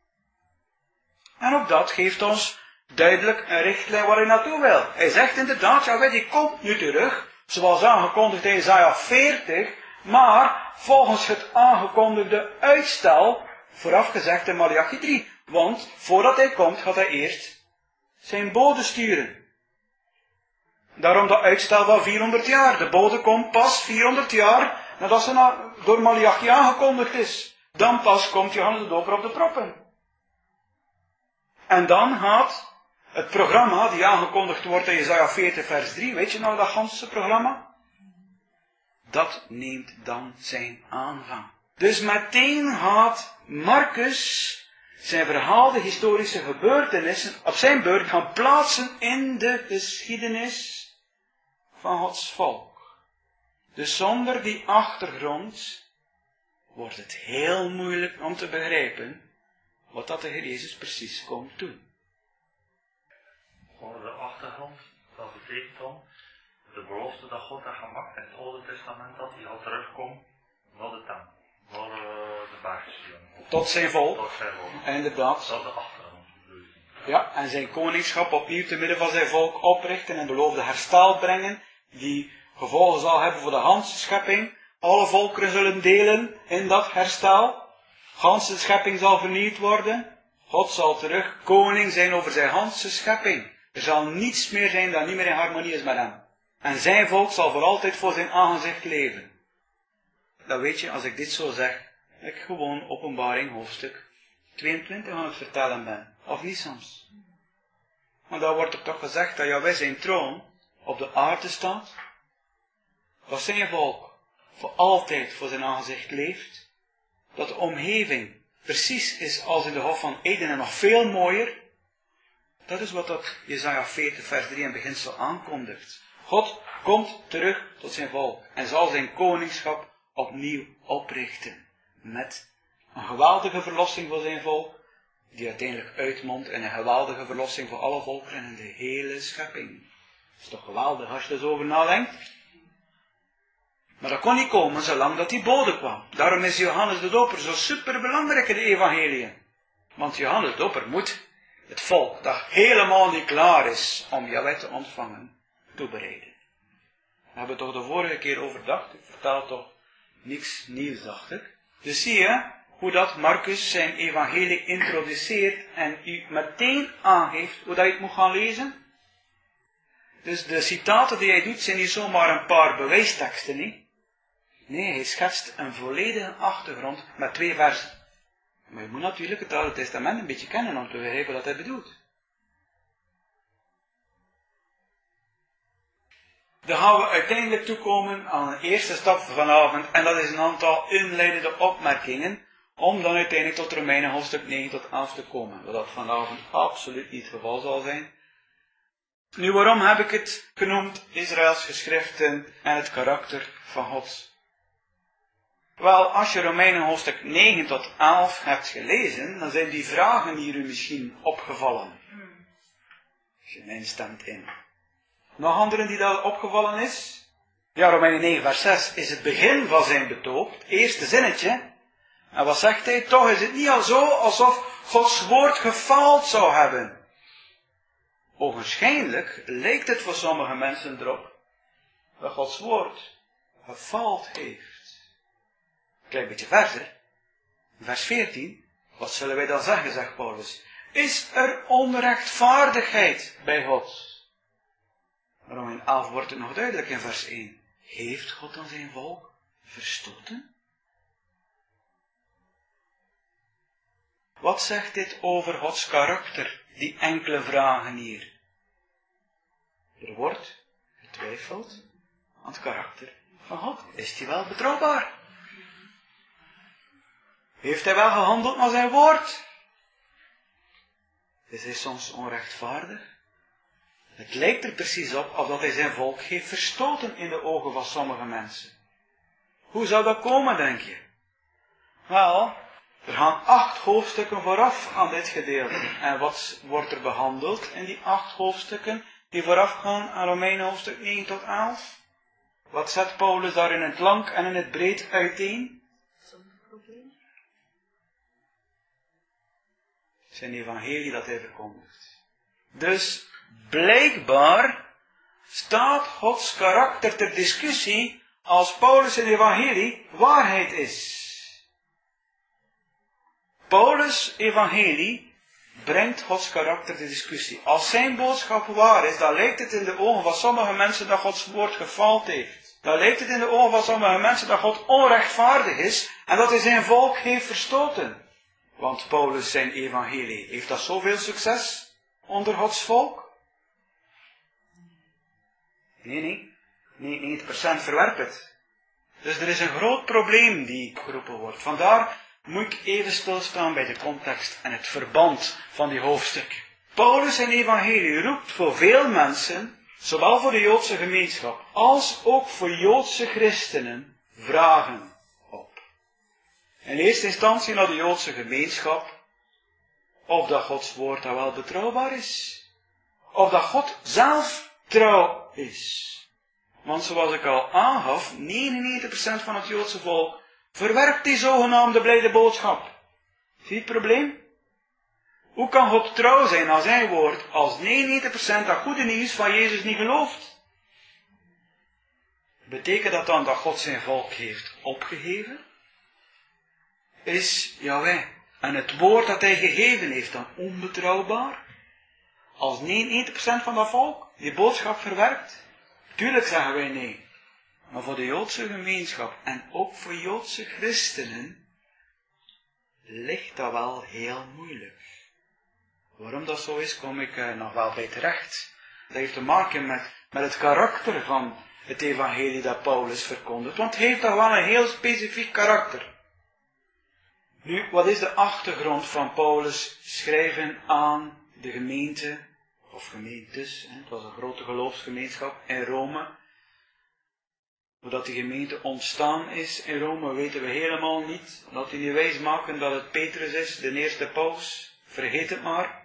En ook dat geeft ons duidelijk een richtlijn waar hij naartoe wil. Hij zegt inderdaad, Yahweh die komt nu terug, zoals aangekondigd in Jesaja veertig, maar volgens het aangekondigde uitstel, vooraf gezegd in Maleachi drie. Want voordat hij komt, gaat hij eerst zijn bode sturen. Daarom dat uitstel van vierhonderd jaar. De bode komt pas vierhonderd jaar nadat ze door Maleachi aangekondigd is. Dan pas komt Johannes de Doper op de proppen. En dan gaat het programma die aangekondigd wordt in Jesaja veertig vers drie, weet je nou dat ganse programma? Dat neemt dan zijn aanvang. Dus meteen gaat Marcus zijn verhaalde historische gebeurtenissen op zijn beurt gaan plaatsen in de geschiedenis van Gods volk. Dus zonder die achtergrond wordt het heel moeilijk om te begrijpen wat dat de Heer Jezus precies komt doen. Voor de achtergrond, dat betekent dan de belofte dat God had gemaakt in het Oude Testament, dat hij al terugkomt naar de tempel, naar de berg Sion. Tot zijn volk. Tot zijn volk. En inderdaad. Dat is de achtergrond. Ja, en zijn koningschap opnieuw te midden van zijn volk oprichten en beloofde herstel brengen, die gevolgen zal hebben voor de ganse schepping. Alle volkeren zullen delen in dat herstel. Ganse schepping zal vernieuwd worden. God zal terug koning zijn over zijn ganse schepping. Er zal niets meer zijn dat niet meer in harmonie is met hem. En zijn volk zal voor altijd voor zijn aangezicht leven. Dat weet je, als ik dit zo zeg, dat ik gewoon Openbaring hoofdstuk tweeëntwintig aan het vertellen ben. Of niet soms. Maar daar wordt er toch gezegd dat Jahweh zijn troon op de aarde staat. Dat zijn volk voor altijd voor zijn aangezicht leeft. Dat de omgeving precies is als in de Hof van Eden en nog veel mooier. Dat is wat dat Jesaja veertig vers drie in beginsel aankondigt. God komt terug tot zijn volk en zal zijn koningschap opnieuw oprichten. Met een geweldige verlossing voor zijn volk, die uiteindelijk uitmondt in een geweldige verlossing voor alle volkeren in de hele schepping. Dat is toch geweldig als je er zo over nadenkt? Maar dat kon niet komen zolang dat die bode kwam. Daarom is Johannes de Doper zo superbelangrijk in de evangeliën. Want Johannes de Doper moet het volk dat helemaal niet klaar is om Jahweh te ontvangen, toebereiden. We hebben het toch de vorige keer overdacht. Ik vertel toch niks nieuws, dacht ik. Dus zie je hoe dat Marcus zijn evangelie introduceert en u meteen aangeeft hoe dat je het moet gaan lezen. Dus de citaten die hij doet zijn niet zomaar een paar bewijsteksten, niet? Nee, hij schetst een volledige achtergrond met twee versen. Maar je moet natuurlijk het Oude Testament een beetje kennen om te begrijpen wat hij bedoelt. Dan gaan we uiteindelijk toekomen aan een eerste stap vanavond. En dat is een aantal inleidende opmerkingen. Om dan uiteindelijk tot Romeinen hoofdstuk negen tot elf te komen. Wat dat vanavond absoluut niet het geval zal zijn. Nu, waarom heb ik het genoemd? Israëls geschriften en het karakter van God. Wel, als je Romeinen hoofdstuk negen tot elf hebt gelezen, dan zijn die vragen hier u misschien opgevallen. Als je mij stemt in. Nog anderen die dat opgevallen is? Ja, Romeinen negen vers zes is het begin van zijn betoog, het eerste zinnetje. En wat zegt hij? Toch is het niet al zo alsof Gods woord gefaald zou hebben. Ogenschijnlijk lijkt het voor sommige mensen erop dat Gods woord gefaald heeft. Een klein beetje verder, vers veertien, wat zullen wij dan zeggen, zegt Paulus? Is er onrechtvaardigheid bij God? Waarom in elf wordt het nog duidelijk in vers één. Heeft God dan zijn volk verstoten? Wat zegt dit over Gods karakter, die enkele vragen hier? Er wordt getwijfeld aan het karakter van God. Is hij wel betrouwbaar? Heeft hij wel gehandeld naar zijn woord? Is hij soms onrechtvaardig? Het lijkt er precies op alsof hij zijn volk heeft verstoten in de ogen van sommige mensen. Hoe zou dat komen, denk je? Wel, er gaan acht hoofdstukken vooraf aan dit gedeelte. En wat wordt er behandeld in die acht hoofdstukken die voorafgaan aan Romeinen hoofdstuk negen tot elf? Wat zet Paulus daar in het lang en in het breed uiteen? Zijn evangelie dat hij verkondigt. Dus blijkbaar staat Gods karakter ter discussie als Paulus' evangelie waarheid is. Paulus' evangelie brengt Gods karakter ter discussie. Als zijn boodschap waar is, dan lijkt het in de ogen van sommige mensen dat Gods woord gefaald heeft. Dan lijkt het in de ogen van sommige mensen dat God onrechtvaardig is en dat hij zijn volk heeft verstoten. Want Paulus zijn evangelie, heeft dat zoveel succes onder Gods volk? Nee, nee. negentig procent verwerpt het. Dus er is een groot probleem die geroepen wordt. Vandaar moet ik even stilstaan bij de context en het verband van die hoofdstuk. Paulus zijn evangelie roept voor veel mensen, zowel voor de Joodse gemeenschap als ook voor Joodse christenen, vragen op. In eerste instantie naar de Joodse gemeenschap. of dat Gods woord dat wel betrouwbaar is. Of dat God zelf trouw is. Want zoals ik al aangaf, negenennegentig procent van het Joodse volk verwerpt die zogenaamde blijde boodschap. Zie je het probleem? Hoe kan God trouw zijn aan zijn woord als negenennegentig procent dat goede nieuws van Jezus niet gelooft? Betekent dat dan dat God zijn volk heeft opgegeven? Is Jaweh en het woord dat hij gegeven heeft dan onbetrouwbaar? Als negenennegentig procent van dat volk die boodschap verwerpt? Tuurlijk zeggen wij nee. Maar voor de Joodse gemeenschap en ook voor Joodse christenen ligt dat wel heel moeilijk. Waarom dat zo is, kom ik uh, nog wel bij terecht. Dat heeft te maken met, met het karakter van het evangelie dat Paulus verkondigt. Want het heeft dat wel een heel specifiek karakter. Nu, wat is de achtergrond van Paulus schrijven aan de gemeente, of gemeentes, hè, het was een grote geloofsgemeenschap in Rome. Hoe dat die gemeente ontstaan is in Rome weten we helemaal niet. Laat u niet wijs maken dat het Petrus is, de eerste paus. Vergeet het maar.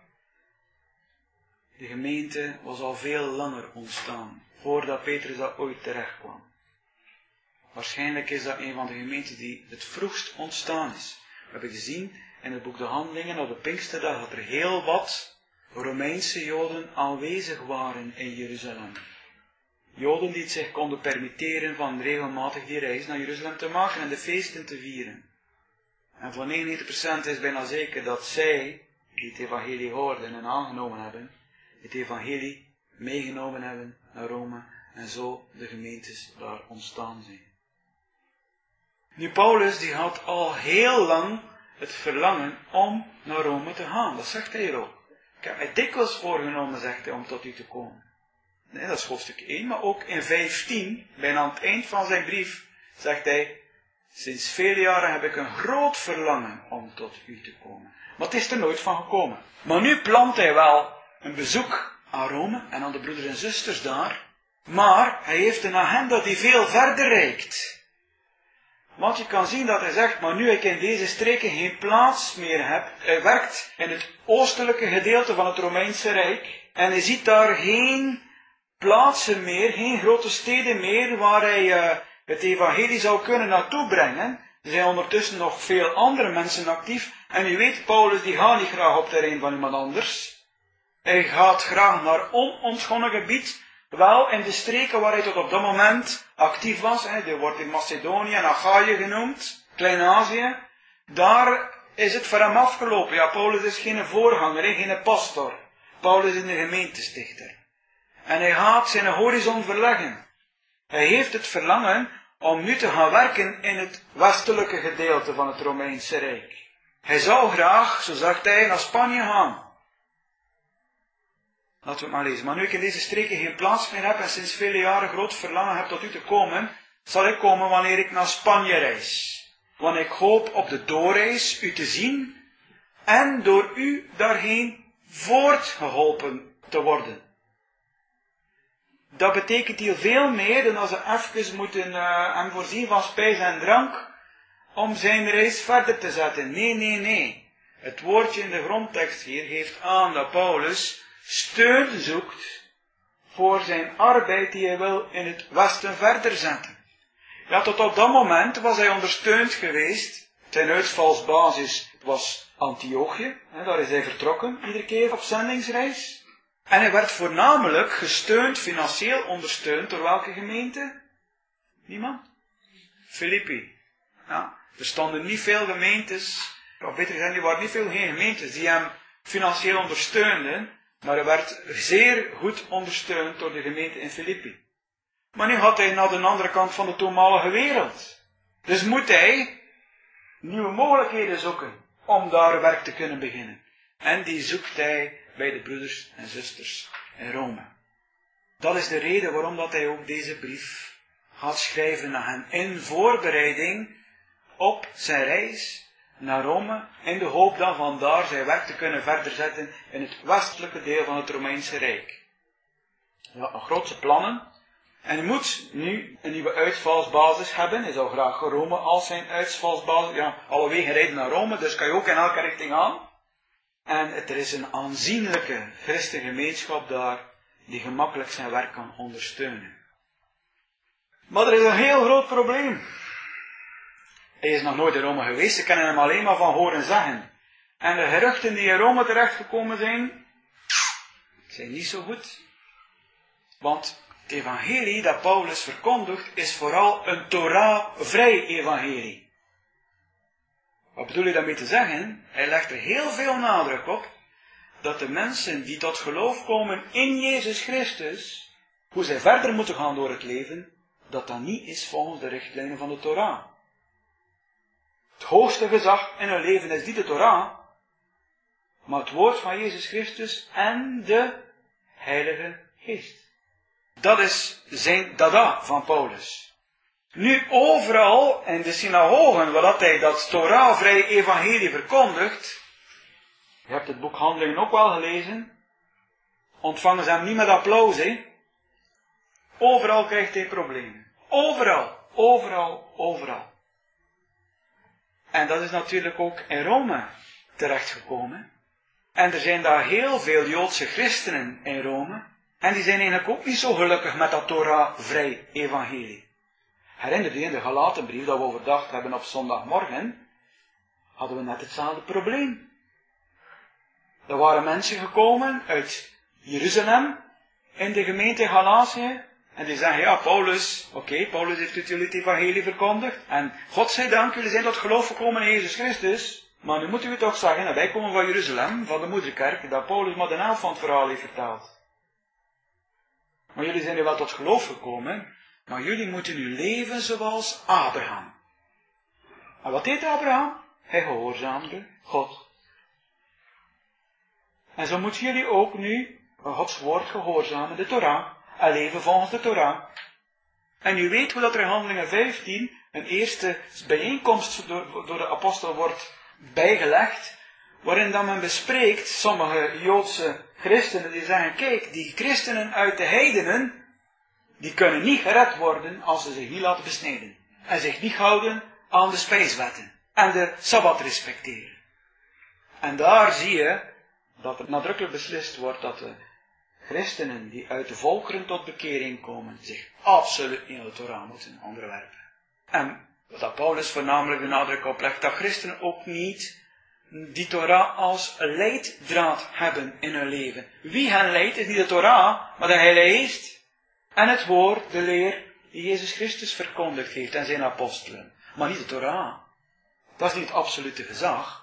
De gemeente was al veel langer ontstaan, voordat Petrus dat ooit terecht kwam. Waarschijnlijk is dat een van de gemeenten die het vroegst ontstaan is. We hebben gezien in het boek De Handelingen op de Pinksterdag dat er heel wat Romeinse Joden aanwezig waren in Jeruzalem. Joden die het zich konden permitteren van regelmatig die reis naar Jeruzalem te maken en de feesten te vieren. En voor negenennegentig procent is bijna zeker dat zij, die het evangelie hoorden en aangenomen hebben, het evangelie meegenomen hebben naar Rome en zo de gemeentes daar ontstaan zijn. Nu Paulus die had al heel lang het verlangen om naar Rome te gaan. Dat zegt hij ook. Ik heb mij dikwijls voorgenomen, zegt hij, om tot u te komen. Nee, dat is hoofdstuk één, maar ook in vijftien, bijna aan het eind van zijn brief, zegt hij, sinds vele jaren heb ik een groot verlangen om tot u te komen. Maar het is er nooit van gekomen. Maar nu plant hij wel een bezoek aan Rome en aan de broeders en zusters daar, maar hij heeft een agenda die veel verder reikt. Want je kan zien dat hij zegt, maar nu ik in deze streken geen plaats meer heb, hij werkt in het oostelijke gedeelte van het Romeinse Rijk, en hij ziet daar geen plaatsen meer, geen grote steden meer, waar hij uh, het evangelie zou kunnen naartoe brengen. Er zijn ondertussen nog veel andere mensen actief, en u weet, Paulus die gaat niet graag op terrein van iemand anders. Hij gaat graag naar onontgonnen gebied, wel in de streken waar hij tot op dat moment actief was, hè, die wordt in Macedonië en Achaïe genoemd, Klein-Azië. Daar is het voor hem afgelopen. Ja, Paulus is geen voorganger, hè, geen pastor. Paulus is een gemeentestichter. En hij gaat zijn horizon verleggen. Hij heeft het verlangen om nu te gaan werken in het westelijke gedeelte van het Romeinse Rijk. Hij zou graag, zo zegt hij, naar Spanje gaan. Laten we het maar lezen. Maar nu ik in deze streken geen plaats meer heb en sinds vele jaren groot verlangen heb tot u te komen, zal ik komen wanneer ik naar Spanje reis. Want ik hoop op de doorreis u te zien en door u daarheen voortgeholpen te worden. Dat betekent hier veel meer dan als ze even moeten uh, hem voorzien van spijs en drank om zijn reis verder te zetten. Nee, nee, nee. Het woordje in de grondtekst hier geeft aan dat Paulus steun zoekt voor zijn arbeid die hij wil in het westen verder zetten. Ja, tot op dat moment was hij ondersteund geweest. Zijn uitvalsbasis was Antiochië. Daar is hij vertrokken, iedere keer op zendingsreis. En hij werd voornamelijk gesteund, financieel ondersteund door welke gemeente? Niemand? Filippi. Ja, er stonden niet veel gemeentes, of beter gezegd, er waren niet veel geen gemeentes die hem financieel ondersteunden, maar hij werd zeer goed ondersteund door de gemeente in Filippi. Maar nu gaat hij naar de andere kant van de toenmalige wereld. Dus moet hij nieuwe mogelijkheden zoeken om daar werk te kunnen beginnen. En die zoekt hij bij de broeders en zusters in Rome. Dat is de reden waarom dat hij ook deze brief gaat schrijven naar hen in voorbereiding op zijn reis naar Rome, in de hoop dan vandaar zijn werk te kunnen verder zetten in het westelijke deel van het Romeinse Rijk. Ja, nog grootse plannen. En hij moet nu een nieuwe uitvalsbasis hebben. Hij zou graag Rome als zijn uitvalsbasis. Ja, alle wegen rijden naar Rome, dus kan je ook in elke richting aan. En het, er is een aanzienlijke christengemeenschap daar die gemakkelijk zijn werk kan ondersteunen. Maar er is een heel groot probleem. Hij is nog nooit in Rome geweest, ze kennen hem alleen maar van horen zeggen. En de geruchten die in Rome terechtgekomen zijn, zijn niet zo goed. Want het evangelie dat Paulus verkondigt is vooral een Torah-vrij evangelie. Wat bedoel je daarmee te zeggen? Hij legt er heel veel nadruk op dat de mensen die tot geloof komen in Jezus Christus, hoe zij verder moeten gaan door het leven, dat dat niet is volgens de richtlijnen van de Torah. Het hoogste gezag in hun leven is niet de Torah, maar het woord van Jezus Christus en de Heilige Geest. Dat is zijn dada van Paulus. Nu overal in de synagogen waar hij dat Torah-vrij evangelie verkondigt, je hebt het boek Handelingen ook wel gelezen, ontvangen ze hem niet met applaus, hè? Overal krijgt hij problemen. Overal, overal, overal. En dat is natuurlijk ook in Rome terechtgekomen. En er zijn daar heel veel Joodse christenen in Rome. En die zijn eigenlijk ook niet zo gelukkig met dat Torah-vrij evangelie. Herinner je in de Galatenbrief dat we overdacht hebben op zondagmorgen, hadden we net hetzelfde probleem. Er waren mensen gekomen uit Jeruzalem in de gemeente Galatië. En die zeggen, ja Paulus, oké, okay, Paulus heeft jullie het evangelie verkondigd. En godzijdank, jullie zijn tot geloof gekomen in Jezus Christus. Maar nu moeten we toch zeggen, dat wij komen van Jeruzalem, van de moederkerk, dat Paulus maar de helft van het verhaal heeft verteld. Maar jullie zijn nu wel tot geloof gekomen, maar jullie moeten nu leven zoals Abraham. En wat deed Abraham? Hij gehoorzaamde God. En zo moeten jullie ook nu Gods woord gehoorzamen, de Torah, en leven volgens de Torah. En u weet hoe dat er in Handelingen vijftien een eerste bijeenkomst door, door de apostel wordt bijgelegd, waarin dan men bespreekt, sommige Joodse christenen die zeggen, kijk, die christenen uit de heidenen, die kunnen niet gered worden als ze zich niet laten besnijden. En zich niet houden aan de spijswetten. En de Sabbat respecteren. En daar zie je dat het nadrukkelijk beslist wordt dat de christenen die uit de volkeren tot bekering komen, zich absoluut niet aan de Torah moeten onderwerpen. En dat Paulus voornamelijk de nadruk op legt, dat christenen ook niet die Torah als leidraad hebben in hun leven. Wie hen leidt is niet de Torah, maar de Heilige Geest en het woord, de leer die Jezus Christus verkondigd heeft en zijn apostelen. Maar niet de Torah. Dat is niet het absolute gezag.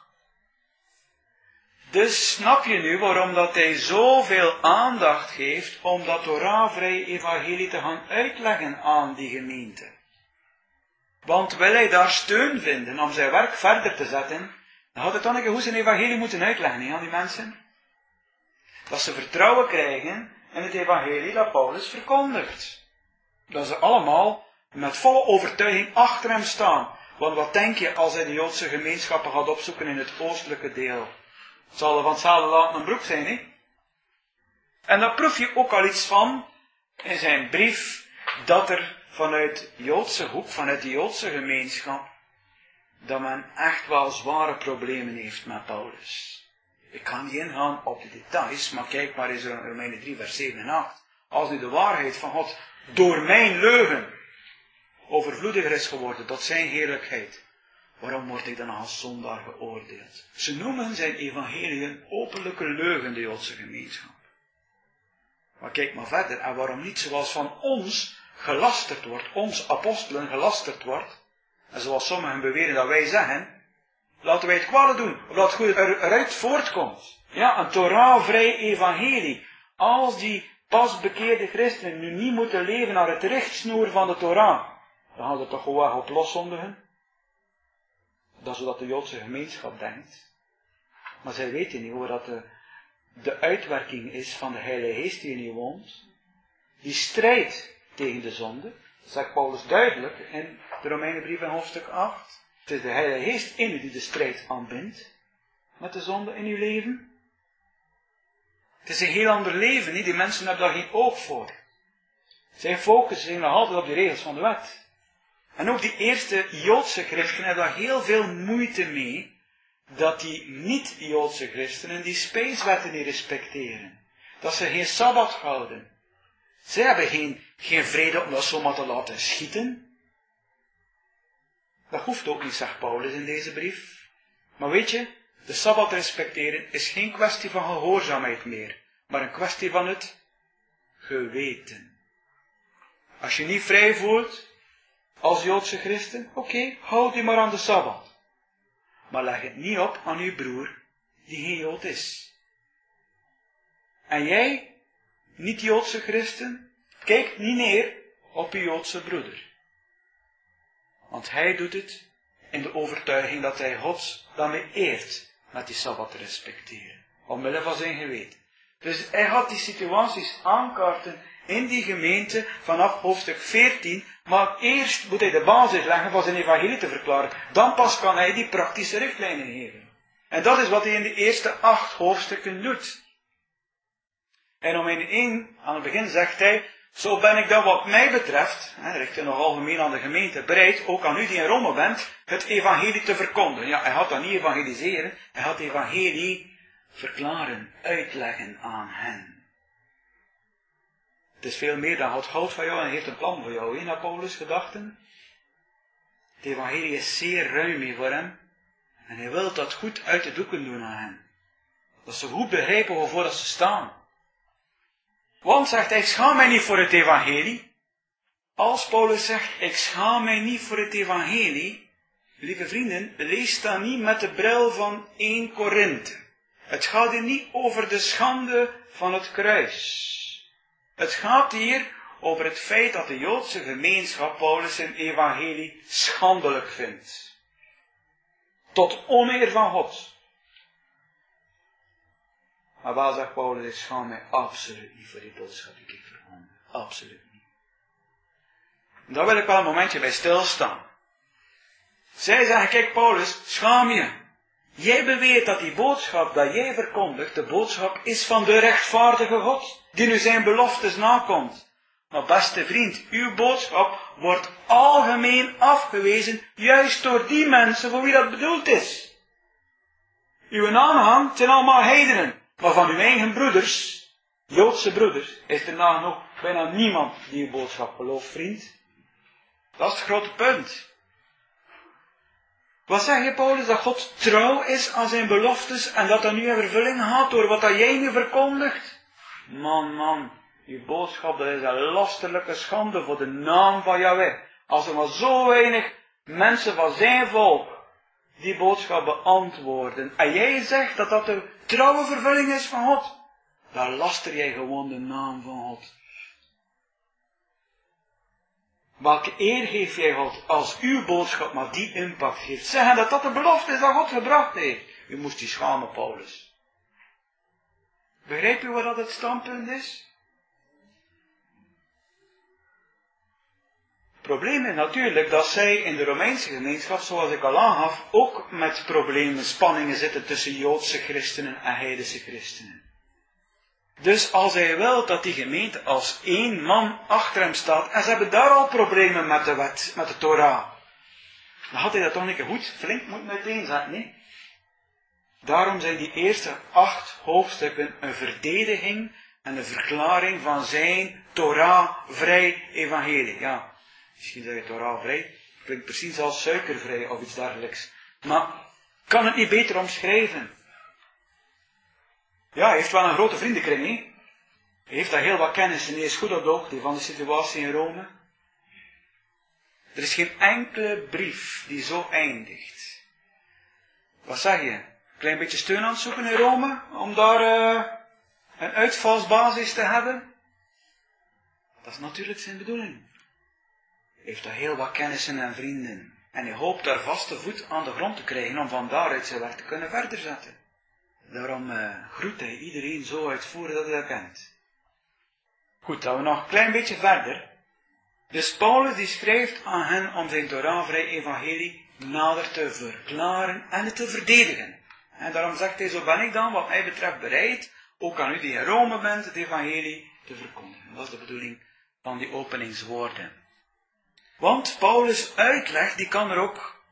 Dus snap je nu waarom dat hij zoveel aandacht geeft om dat Torah-vrij evangelie te gaan uitleggen aan die gemeente. Want wil hij daar steun vinden om zijn werk verder te zetten, dan had hij toch een keer hoe zijn evangelie moeten uitleggen he, aan die mensen. Dat ze vertrouwen krijgen in het evangelie dat Paulus verkondigt. Dat ze allemaal met volle overtuiging achter hem staan. Want wat denk je als hij de Joodse gemeenschappen gaat opzoeken in het oostelijke deel? Het zal er van hetzelfde laten een broek zijn, hè? En daar proef je ook al iets van in zijn brief, dat er vanuit de Joodse hoek, vanuit de Joodse gemeenschap, dat men echt wel zware problemen heeft met Paulus. Ik kan niet ingaan op de details, maar kijk maar eens in Romeinen drie, vers zeven en acht. Als nu de waarheid van God door mijn leugen overvloediger is geworden tot zijn heerlijkheid, waarom word ik dan als zondaar geoordeeld? Ze noemen zijn evangelie een openlijke leugen, de Joodse gemeenschap. Maar kijk maar verder, en waarom niet zoals van ons gelasterd wordt, ons apostelen gelasterd wordt, en zoals sommigen beweren dat wij zeggen, laten wij het kwade doen, of dat het goede er, eruit voortkomt. Ja, een Torah-vrij evangelie. Als die pas bekeerde christenen nu niet moeten leven naar het richtsnoer van de Torah, dan gaan ze toch gewoon op loszondigen. Dat is zodat de Joodse gemeenschap denkt. Maar zij weten niet hoe dat de, de uitwerking is van de Heilige Geest die in je woont. Die strijdt tegen de zonde. Dat zegt Paulus duidelijk in de Romeinenbrief in hoofdstuk acht. Het is de Heilige Geest in u die de strijd aanbindt met de zonde in uw leven. Het is een heel ander leven, niet? Die mensen hebben daar geen oog voor. Zij focussen zich nog altijd op de regels van de wet. En ook die eerste Joodse christenen hebben daar heel veel moeite mee dat die niet-Joodse christenen die spijswetten niet respecteren. Dat ze geen Sabbat houden. Ze hebben geen, geen vrede om dat zomaar te laten schieten. Dat hoeft ook niet, zegt Paulus in deze brief. Maar weet je, de Sabbat respecteren is geen kwestie van gehoorzaamheid meer, maar een kwestie van het geweten. Als je niet vrij voelt als Joodse christen, oké, okay, houd je maar aan de Sabbat. Maar leg het niet op aan uw broer die geen Jood is. En jij, niet-Joodse christen, kijk niet neer op uw Joodse broeder. Want hij doet het in de overtuiging dat hij God daarmee eert met die Sabbat te respecteren. Omwille van zijn geweten. Dus hij had die situaties aankaarten in die gemeente vanaf hoofdstuk veertien. Maar eerst moet hij de basis leggen van zijn evangelie te verklaren. Dan pas kan hij die praktische richtlijnen geven. En dat is wat hij in de eerste acht hoofdstukken doet. En om in één, aan het begin zegt hij, zo ben ik dan wat mij betreft, hij richt hij nog algemeen aan de gemeente, bereid, ook aan u die in Rome bent, het evangelie te verkondigen. Ja, hij had dat niet evangeliseren, hij had het evangelie verklaren, uitleggen aan hen. Het is veel meer dan God houdt van jou en hij heeft een plan voor jou, hè, naar Paulus' gedachten. Het evangelie is zeer ruim hier voor hem en hij wil dat goed uit de doeken doen aan hen. Dat ze goed begrijpen waarvoor dat ze staan. Want, zegt hij, ik schaam mij niet voor het evangelie. Als Paulus zegt, ik schaam mij niet voor het evangelie, lieve vrienden, lees dat niet met de bril van Eerste Korinthe. Het gaat hier niet over de schande van het kruis. Het gaat hier over het feit dat de Joodse gemeenschap Paulus zijn evangelie schandelijk vindt. Tot oneer van God. Maar waar zegt Paulus, ik schaam mij absoluut niet voor die boodschap die ik verkondig. Absoluut niet. En daar wil ik wel een momentje bij stilstaan. Zij zeggen, kijk Paulus, schaam je. Jij beweert dat die boodschap dat jij verkondigt, de boodschap is van de rechtvaardige God, die nu zijn beloftes nakomt. Maar beste vriend, uw boodschap wordt algemeen afgewezen, juist door die mensen voor wie dat bedoeld is. Uw aanhang zijn allemaal heidenen. Maar van uw eigen broeders, Joodse broeders, is er nou nog bijna niemand die uw boodschap gelooft, vriend. Dat is het grote punt. Wat zeg je, Paulus? Dat God trouw is aan zijn beloftes en dat dat nu in vervulling gaat door wat dat jij nu verkondigt? Man, man, uw boodschap dat is een lasterlijke schande voor de naam van Yahweh. Als er maar zo weinig mensen van zijn volk die boodschap beantwoorden. En jij zegt dat dat de trouwe vervulling is van God. Dan laster jij gewoon de naam van God. Welke eer geef jij God als uw boodschap maar die impact heeft? Zeggen dat dat de belofte is dat God gebracht heeft. U moest die schamen, Paulus. Begrijpt u wat dat het standpunt is? Het probleem is natuurlijk dat zij in de Romeinse gemeenschap, zoals ik al aangaf, ook met problemen, spanningen zitten tussen Joodse christenen en heidense christenen. Dus als hij wil dat die gemeente als één man achter hem staat, en ze hebben daar al problemen met de wet, met de Torah, dan had hij dat toch niet goed flink moeten uiteenzetten, nee? Daarom zijn die eerste acht hoofdstukken een verdediging en een verklaring van zijn Torah-vrij evangelie. Ja, misschien zeg je Torah-vrij, klinkt precies als suikervrij of iets dergelijks. Maar kan het niet beter omschrijven? Ja, hij heeft wel een grote vriendenkring, hè? Hij heeft daar heel wat kennis en hij is goed op de hoogte van de situatie in Rome. Er is geen enkele brief die zo eindigt. Wat zeg je? Een klein beetje steun aan het zoeken in Rome, om daar uh, een uitvalsbasis te hebben? Dat is natuurlijk zijn bedoeling. Hij heeft daar heel wat kennissen en vrienden. En hij hoopt daar vaste voet aan de grond te krijgen om van daaruit zijn werk te kunnen verder zetten. Daarom uh, groet hij iedereen zo uitvoerig dat hij dat kent. Goed, dan we nog een klein beetje verder. Dus Paulus die schrijft aan hen om zijn Torah-vrij evangelie nader te verklaren en te verdedigen. En daarom zegt hij, zo ben ik dan wat mij betreft bereid, ook aan u die in Rome bent, het evangelie te verkondigen. Dat is de bedoeling van die openingswoorden. Want Paulus' uitleg, die kan er ook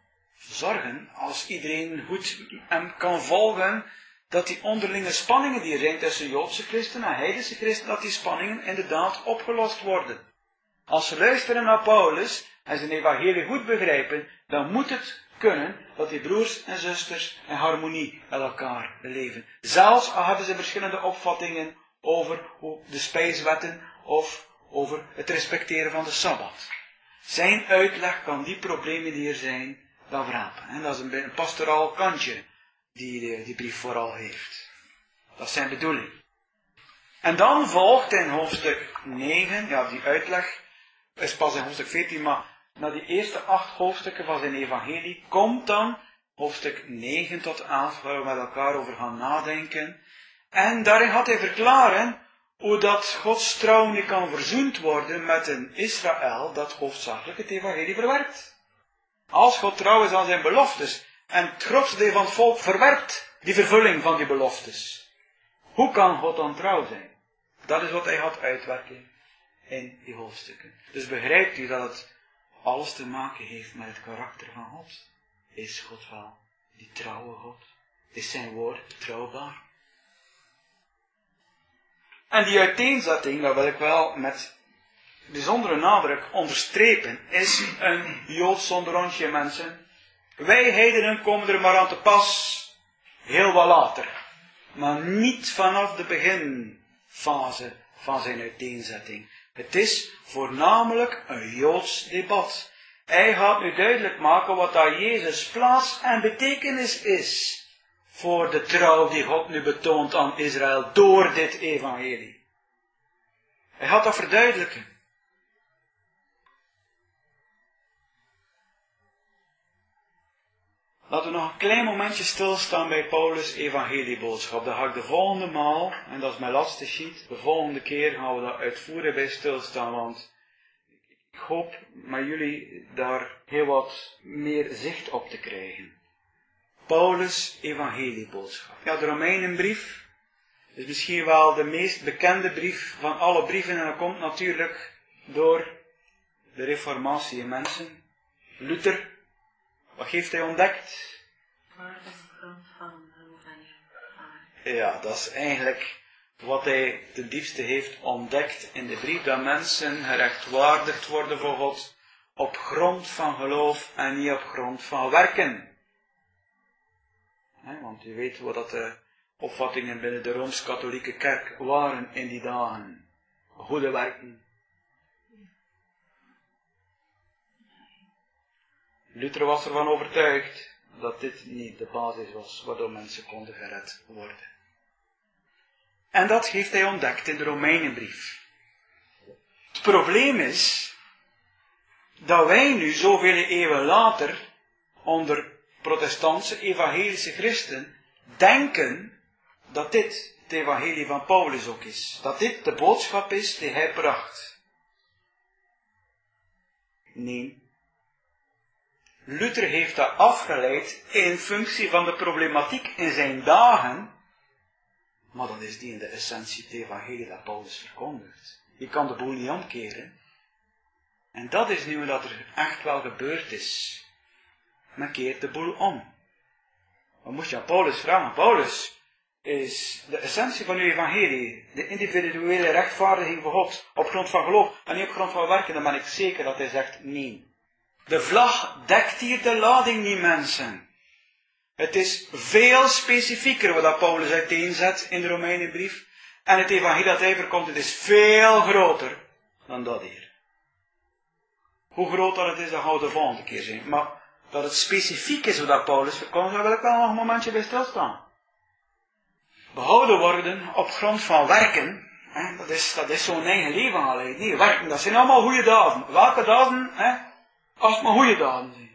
zorgen, als iedereen goed hem kan volgen, dat die onderlinge spanningen die er zijn tussen Joodse christenen en heidense christenen, dat die spanningen inderdaad opgelost worden. Als ze luisteren naar Paulus en zijn evangelie goed begrijpen, dan moet het kunnen dat die broers en zusters in harmonie met elkaar leven. Zelfs al hebben ze verschillende opvattingen over de spijswetten of over het respecteren van de Sabbat. Zijn uitleg kan die problemen die er zijn wel verhelpen. En dat is een, een pastoraal kantje die die brief vooral heeft. Dat is zijn bedoeling. En dan volgt in hoofdstuk negen, ja die uitleg is pas in hoofdstuk veertien, maar na die eerste acht hoofdstukken van zijn evangelie komt dan hoofdstuk negen tot elf, waar we met elkaar over gaan nadenken. En daarin gaat hij verklaren hoe dat Gods trouw nu kan verzoend worden met een Israël dat hoofdzakelijk het evangelie verwerpt. Als God trouw is aan zijn beloftes en het grootste deel van het volk verwerpt die vervulling van die beloftes, hoe kan God dan trouw zijn? Dat is wat hij gaat uitwerken in die hoofdstukken. Dus begrijpt u dat het alles te maken heeft met het karakter van God? Is God wel die trouwe God? Is zijn woord betrouwbaar? En die uiteenzetting, dat wil ik wel met bijzondere nadruk onderstrepen, is een Joods rondje, mensen. Wij heidenen komen er maar aan te pas heel wat later. Maar niet vanaf de beginfase van zijn uiteenzetting. Het is voornamelijk een Joods debat. Hij gaat nu duidelijk maken wat daar Jezus' plaats en betekenis is voor de trouw die God nu betoont aan Israël door dit evangelie. Hij gaat dat verduidelijken. Laten we nog een klein momentje stilstaan bij Paulus' evangelieboodschap. Daar ga ik de volgende maal, en dat is mijn laatste sheet, de volgende keer gaan we daar uitvoerig bij stilstaan, want ik hoop met jullie daar heel wat meer zicht op te krijgen. Paulus' evangelieboodschap. Ja, de Romeinenbrief is misschien wel de meest bekende brief van alle brieven en dat komt natuurlijk door de reformatie in mensen. Luther. Wat heeft hij ontdekt? Ja, dat is eigenlijk wat hij ten diepste heeft ontdekt in de brief. Dat mensen gerechtvaardigd worden voor God op grond van geloof en niet op grond van werken. He, want u weet wat dat de opvattingen binnen de Rooms-Katholieke Kerk waren in die dagen. Goede werken. Luther was ervan overtuigd dat dit niet de basis was waardoor mensen konden gered worden. En dat heeft hij ontdekt in de Romeinenbrief. Het probleem is dat wij nu zoveel eeuwen later onder protestantse evangelische christen denken dat dit het evangelie van Paulus ook is. Dat dit de boodschap is die hij bracht. Nee. Luther heeft dat afgeleid in functie van de problematiek in zijn dagen. Maar dat is die in de essentie het evangelie dat Paulus verkondigt. Je kan de boel niet omkeren. En dat is nu wat er echt wel gebeurd is. Men keert de boel om. Dan moest je aan Paulus vragen. Paulus, is de essentie van uw evangelie de individuele rechtvaardiging voor God op grond van geloof en niet op grond van werken? Dan ben ik zeker dat hij zegt nee. De vlag dekt hier de lading niet, mensen. Het is veel specifieker wat Paulus uiteenzet in de Romeinenbrief. En het evangelie dat hij verkomt, het is veel groter dan dat hier. Hoe groot dat het is, dat gaan we de volgende keer zien. Maar dat het specifiek is wat Paulus verkondigt, daar wil ik wel nog een momentje bij stilstaan. Behouden worden op grond van werken, hè, dat is, dat is zo'n eigen leven alleen. Nee, werken, dat zijn allemaal goede daden. Welke daden? Hè? Als het maar goede daden zijn.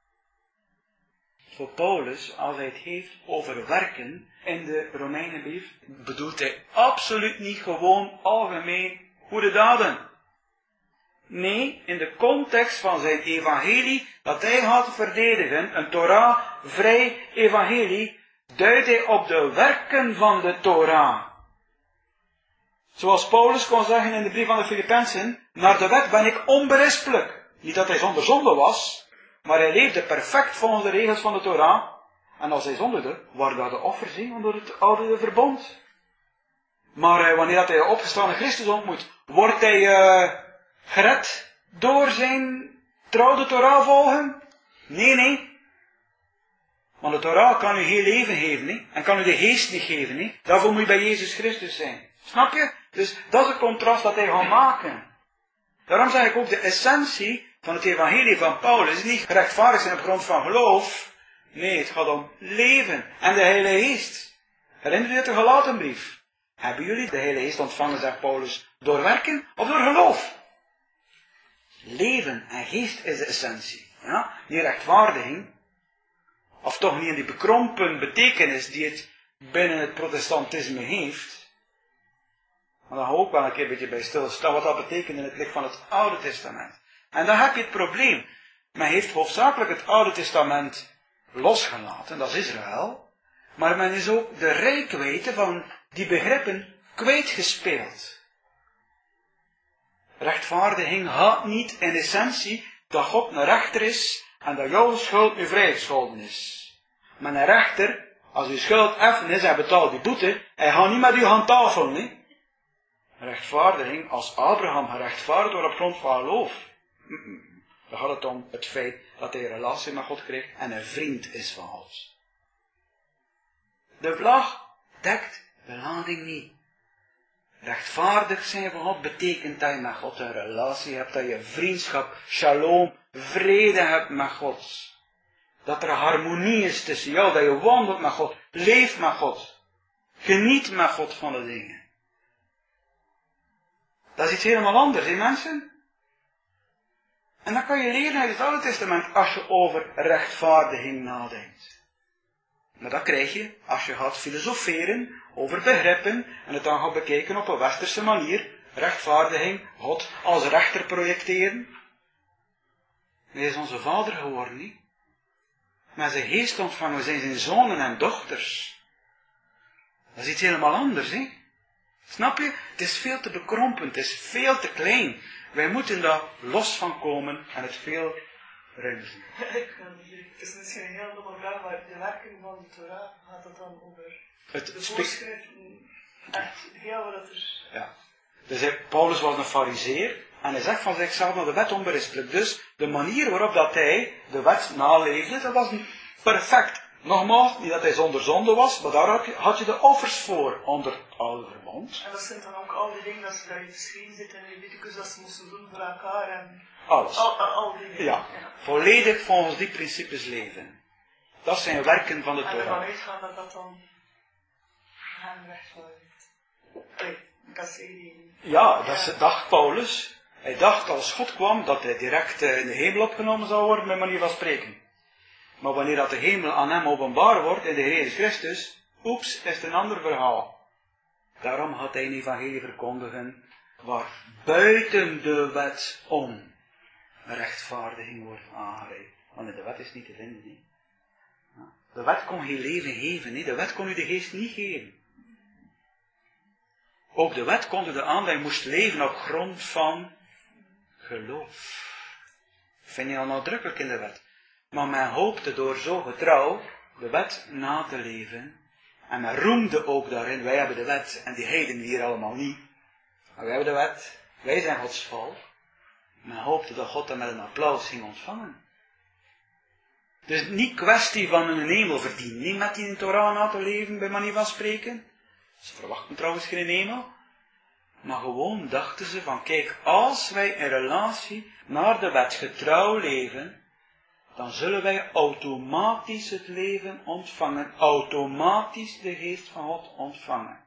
Voor Paulus, als hij het heeft over werken in de Romeinenbrief, bedoelt hij absoluut niet gewoon algemeen goede daden. Nee, in de context van zijn evangelie, dat hij gaat verdedigen, een Torah-vrij evangelie, duidt hij op de werken van de Torah. Zoals Paulus kon zeggen in de brief van de Filippenzen, naar de wet ben ik onberispelijk. Niet dat hij zonder zonde was, maar hij leefde perfect volgens de regels van de Torah. En als hij zondigde, waren dat de offers he, onder het oude verbond. Maar eh, wanneer dat hij de opgestane Christus ontmoet, wordt hij uh, gered door zijn trouw de Torah volgen? Nee, nee. Want de Torah kan u heel leven geven, he, en kan u de geest niet geven. He. Daarvoor moet je bij Jezus Christus zijn. Snap je? Dus dat is het contrast dat hij gaat maken. Daarom zeg ik ook, de essentie van het evangelie van Paulus is niet gerechtvaardigd zijn op grond van geloof. Nee, het gaat om leven en de Heilige Geest. Herinner u het de Galatenbrief? Hebben jullie de Heilige Geest ontvangen, zegt Paulus, door werken of door geloof? Leven en geest is de essentie. Ja? Die rechtvaardiging, of toch niet in die bekrompen betekenis die het binnen het protestantisme heeft. Maar daar gaan we ook wel een keer een beetje bij stilstaan wat dat betekent in het licht van het Oude Testament. En dan heb je het probleem. Men heeft hoofdzakelijk het Oude Testament losgelaten, dat is Israël. Maar men is ook de reikwijdte van die begrippen kwijtgespeeld. Rechtvaardiging gaat niet in essentie dat God een rechter is en dat jouw schuld nu vrijgescholden is. Maar een rechter, als uw schuld effen is en betaalt die boete, hij gaat niet met u gaan tafelen. Nee? Rechtvaardiging, als Abraham gerechtvaardigd wordt op grond van geloof. Dan gaat het om het feit dat hij een relatie met God kreeg en een vriend is van God. De vlag dekt de lading niet. Rechtvaardig zijn van God betekent dat je met God een relatie hebt, dat je vriendschap, shalom, vrede hebt met God. Dat er harmonie is tussen jou, dat je wandelt met God, leeft met God, geniet met God van de dingen. Dat is iets helemaal anders, hè mensen? En dat kan je leren uit het Oude Testament als je over rechtvaardiging nadenkt. Maar dat krijg je als je gaat filosoferen over begrippen en het dan gaat bekijken op een westerse manier. Rechtvaardiging, God als rechter projecteren. Hij is onze vader geworden, niet? Met zijn geest ontvangen, we zijn zijn zonen en dochters. Dat is iets helemaal anders, hè? Snap je? Het is veel te bekrompen, het is veel te klein. Wij moeten daar los van komen en het veel ruimer zien. Het is misschien een heel domme vraag, maar de werking van de Torah, gaat het dan over het de spe- voorschriften, echt heel wat er... Ja. Dus hij, Paulus was een farizeer en hij zegt van zichzelf naar de wet onberispelijk. Dus de manier waarop dat hij de wet naleefde, dat was niet perfect. Nogmaals, niet dat hij zonder zonde was, maar daar had je, had je de offers voor onder het oude verbond. En dat zijn dan ook al die dingen dat ze daar geschreven zitten in Leviticus, dat ze moesten doen voor elkaar en... Alles. Al, al, al die dingen. Ja, ja, volledig volgens die principes leven. Dat zijn werken van de En ervan Torah. uitgaan dat dat dan hem rechtvaardigt. Allee, dat is één. Ja, dat is- dacht Paulus. Hij dacht als God kwam dat hij direct in de hemel opgenomen zou worden, met manier van spreken. Maar wanneer dat de hemel aan hem openbaar wordt in de Heer Jezus Christus, oeps, is het een ander verhaal. Daarom gaat hij een evangelie verkondigen waar buiten de wet om rechtvaardiging wordt aangereikt. Want in de wet is niet te vinden. Niet? De wet kon geen leven geven. Niet? De wet kon u de geest niet geven. Ook de wet kondigde aan dat je moest leven op grond van geloof. Vind je al nadrukkelijk in de wet. Maar men hoopte door zo getrouw de wet na te leven. En men roemde ook daarin, wij hebben de wet en die heidenen hier allemaal niet. Maar wij hebben de wet, wij zijn Gods volk. Men hoopte dat God dat met een applaus ging ontvangen. Dus niet kwestie van een hemel verdienen, niet met die in Torah na te leven, bij manier van spreken. Ze verwachten trouwens geen hemel. Maar gewoon dachten ze van, kijk, als wij in relatie naar de wet getrouw leven, dan zullen wij automatisch het leven ontvangen, automatisch de geest van God ontvangen.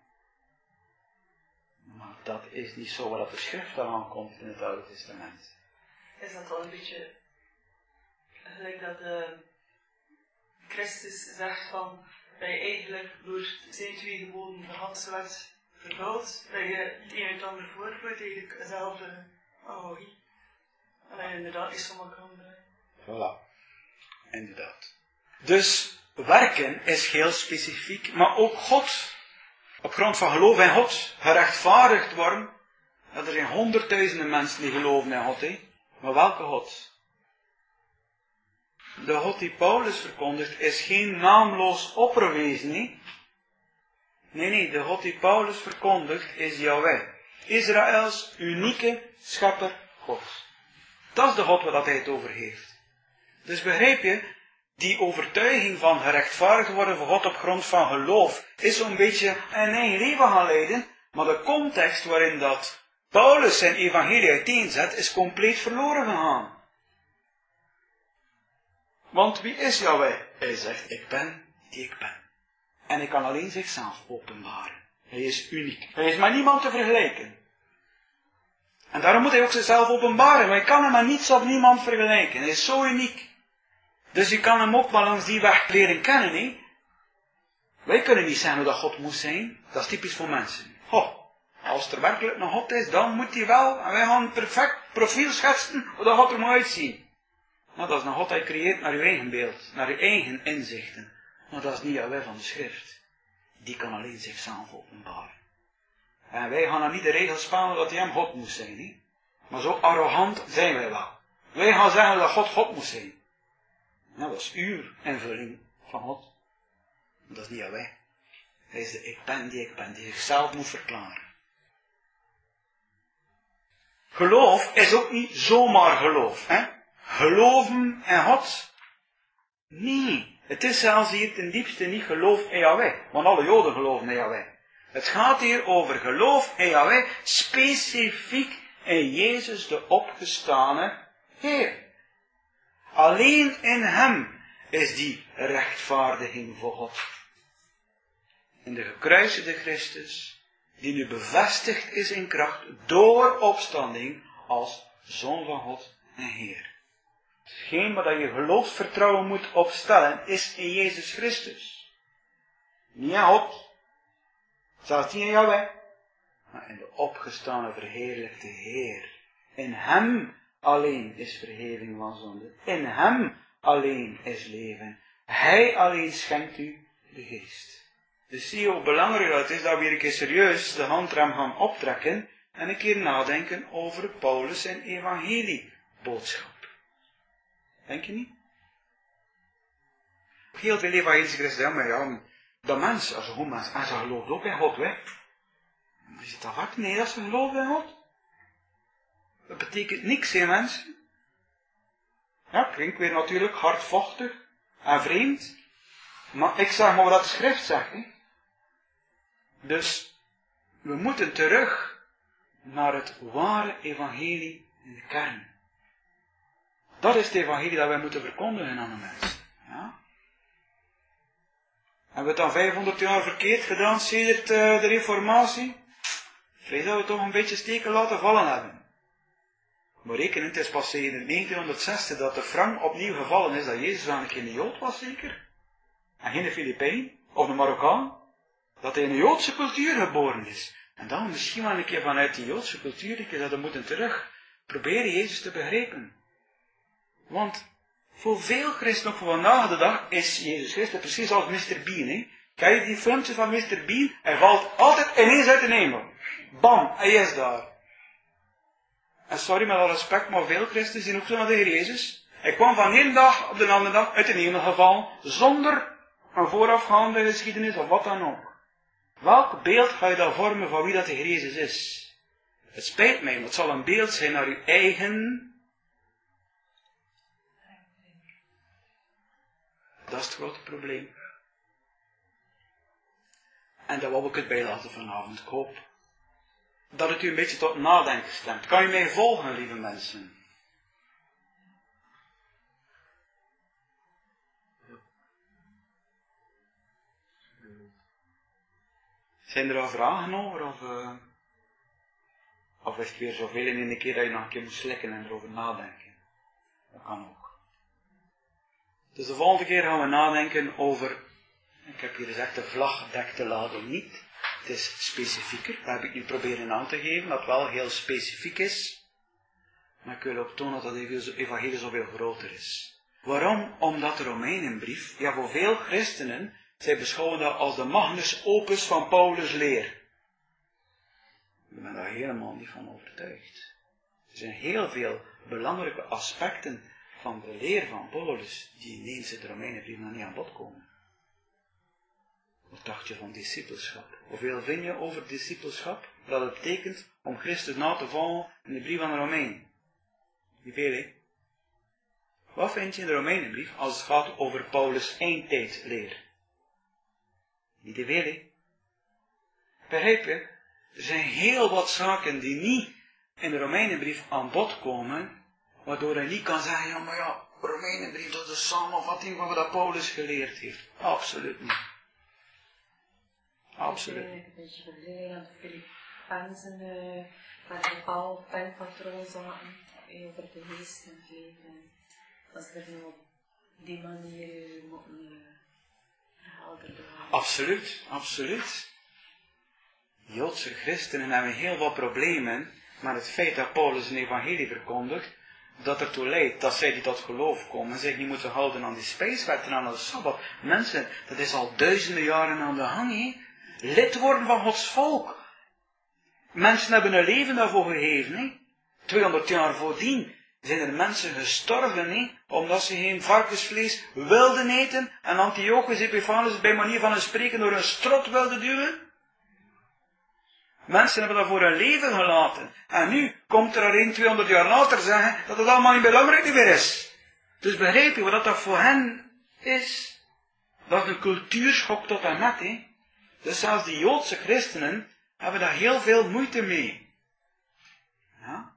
Maar dat is niet zo wat de schrift dan aankomt in het Oude Testament. Is dat al een beetje gelijk dat uh, Christus zegt van dat je eigenlijk door zijn twee geboden de ganse wet vervult, dat je het een uit het ander voortvoert, eigenlijk dezelfde analogie. En dat je inderdaad niet sommige andere. Voilà. Inderdaad. Dus werken is heel specifiek, maar ook God, op grond van geloof in God, gerechtvaardigd worden. Er zijn honderdduizenden mensen die geloven in God, hè? Maar welke God? de God die Paulus verkondigt is geen naamloos opperwezen, nee. Nee, nee, de God die Paulus verkondigt is Yahweh. Israëls unieke schepper God. Dat is de God waar hij het over heeft. Dus begrijp je, die overtuiging van gerechtvaardigd worden voor God op grond van geloof is zo'n beetje een eigen leven gaan leiden, maar de context waarin dat Paulus zijn evangelie uiteenzet is compleet verloren gegaan. Want wie is Yahweh? Hij zegt, ik ben die ik ben. En hij kan alleen zichzelf openbaren. Hij is uniek. Hij is met niemand te vergelijken. En daarom moet hij ook zichzelf openbaren. Maar je kan hem met niets of niemand vergelijken. Hij is zo uniek. Dus je kan hem ook maar langs die weg leren kennen. He? Wij kunnen niet zeggen hoe dat God moet zijn. Dat is typisch voor mensen. Ho, als er werkelijk een God is, dan moet hij wel. En wij gaan een perfect profiel schetsen hoe dat God er moet uitzien. Nou, dat is een God die creëert naar uw eigen beeld. Naar uw eigen inzichten. Maar dat is niet Yahweh van de schrift. Die kan alleen zichzelf openbaren. En wij gaan dan niet de regels spelen dat hij hem God moet zijn. He? Maar zo arrogant zijn wij wel. Wij gaan zeggen dat God God moet zijn. Nou, dat is uw invulling van God. Dat is niet Yahweh. Hij is de ik ben die ik ben, die zichzelf moet verklaren. Geloof is ook niet zomaar geloof. Hè? Geloven in God. Nee. Het is zelfs hier ten diepste niet geloof in Yahweh. Want alle Joden geloven in Yahweh. Het gaat hier over geloof in Yahweh. Specifiek in Jezus de opgestane Heer. Alleen in hem is die rechtvaardiging voor God. In de gekruisigde Christus, die nu bevestigd is in kracht door opstanding als Zoon van God en Heer. Hetgeen waar je geloofsvertrouwen moet opstellen, is in Jezus Christus. Niet in God, zelfs niet in Yahweh, maar in de opgestane verheerlijkte Heer. In hem alleen is vergeving van zonde. In hem alleen is leven. Hij alleen schenkt u de geest. Dus zie je hoe belangrijk het is dat we hier een keer serieus de handrem gaan optrekken en een keer nadenken over Paulus en evangelieboodschap. Denk je niet? Heel veel evangelische christenen, maar ja, dat mensen, als een goed mens, en ze geloven ook in God, hè. Is het dat hard? Nee, dat ze geloven in God. Dat betekent niks, hè mensen. Ja, klinkt weer natuurlijk hardvochtig en vreemd. Maar ik zeg maar wat de schrift zegt, hè. Dus, we moeten terug naar het ware evangelie in de kern. Dat is het evangelie dat wij moeten verkondigen aan de mensen. Ja? Hebben we het dan vijfhonderd jaar verkeerd gedaan sedert uh, de reformatie? Ik vrees dat we toch een beetje steken laten vallen hebben. Maar rekenen, het is pas in negentienhonderdzestig dat de frank opnieuw gevallen is dat Jezus wel een keer een Jood was zeker? En geen Filipijn of een Marokkaan. Dat hij in een Joodse cultuur geboren is. En dan misschien wel een keer vanuit die Joodse cultuur een keer dat we moeten terug proberen Jezus te begrijpen. Want voor veel christenen, ook voor vandaag de dag, is Jezus Christus precies als mister Bean. Hè? Kijk je die filmpjes van mister Bean? Hij valt altijd ineens uit de hemel. Bam, hij is daar. En sorry met alle respect, maar veel christenen zien ook zo naar de Heer Jezus. Hij kwam van één dag op de andere dag uit de hemel gevallen, zonder een voorafgaande geschiedenis of wat dan ook. Welk beeld ga je dan vormen van wie dat de Heer Jezus is? Het spijt mij, maar het zal een beeld zijn naar uw eigen. Dat is het grote probleem. En daar wil ik het bij laten vanavond. Ik hoop dat het u een beetje tot nadenken stemt. Kan je mij volgen, lieve mensen? Zijn er al vragen over? Of, uh, of is het weer zoveel in een keer dat je nog een keer moet slikken en erover nadenken? Dat kan ook. Dus de volgende keer gaan we nadenken over, ik heb hier gezegd, de vlag dekt de lading niet. Het is specifieker, dat heb ik nu proberen aan te geven, dat het wel heel specifiek is. Maar ik wil ook tonen dat het evangelie zoveel groter is. Waarom? Omdat de Romeinenbrief, ja voor veel christenen, zij beschouwen dat als de magnus opus van Paulus' leer. Ik ben daar helemaal niet van overtuigd. Er zijn heel veel belangrijke aspecten van de leer van Paulus, die ineens in de Romeinenbrief nog niet aan bod komen. Wat dacht je van discipelschap? Hoeveel vind je over discipelschap? Dat het betekent om Christus na te volgen in de brief van de Romeinen. Niet veel, hè? Wat vind je in de Romeinenbrief als het gaat over Paulus' eindtijdleer? Niet te veel, hè? Begrijp je? Er zijn heel wat zaken die niet in de Romeinenbrief aan bod komen, waardoor hij niet kan zeggen, ja maar ja, de Romeinenbrief, dat is de samenvatting van wat Paulus geleerd heeft. Absoluut niet. Absoluut. Een beetje vergelijken aan de Filippenzen, uh, waar bepaalde penpatronen zaten over de geest en het leven. Als er nu op die manier moeten uh, helder doen. Absoluut, absoluut. Joodse christenen hebben heel wat problemen, maar het feit dat Paulus een evangelie verkondigt, dat ertoe leidt dat zij die tot geloof komen, zich niet moeten houden aan die spijswetten, aan de Sabbat. Mensen, dat is al duizenden jaren aan de gang, hè? Lid worden van Gods volk. Mensen hebben een leven daarvoor gegeven, hè? tweehonderd jaar voordien zijn er mensen gestorven, hè? Omdat ze geen varkensvlees wilden eten en Antiochus Epiphanes bij manier van een spreken door een strot wilden duwen. Mensen hebben daarvoor hun leven gelaten. En nu komt er een tweehonderd jaar later zeggen dat het allemaal niet belangrijk meer is. Dus begrijp je wat dat voor hen is? Dat is een cultuurschok tot en met, hè? Dus zelfs die Joodse christenen hebben daar heel veel moeite mee. Ja?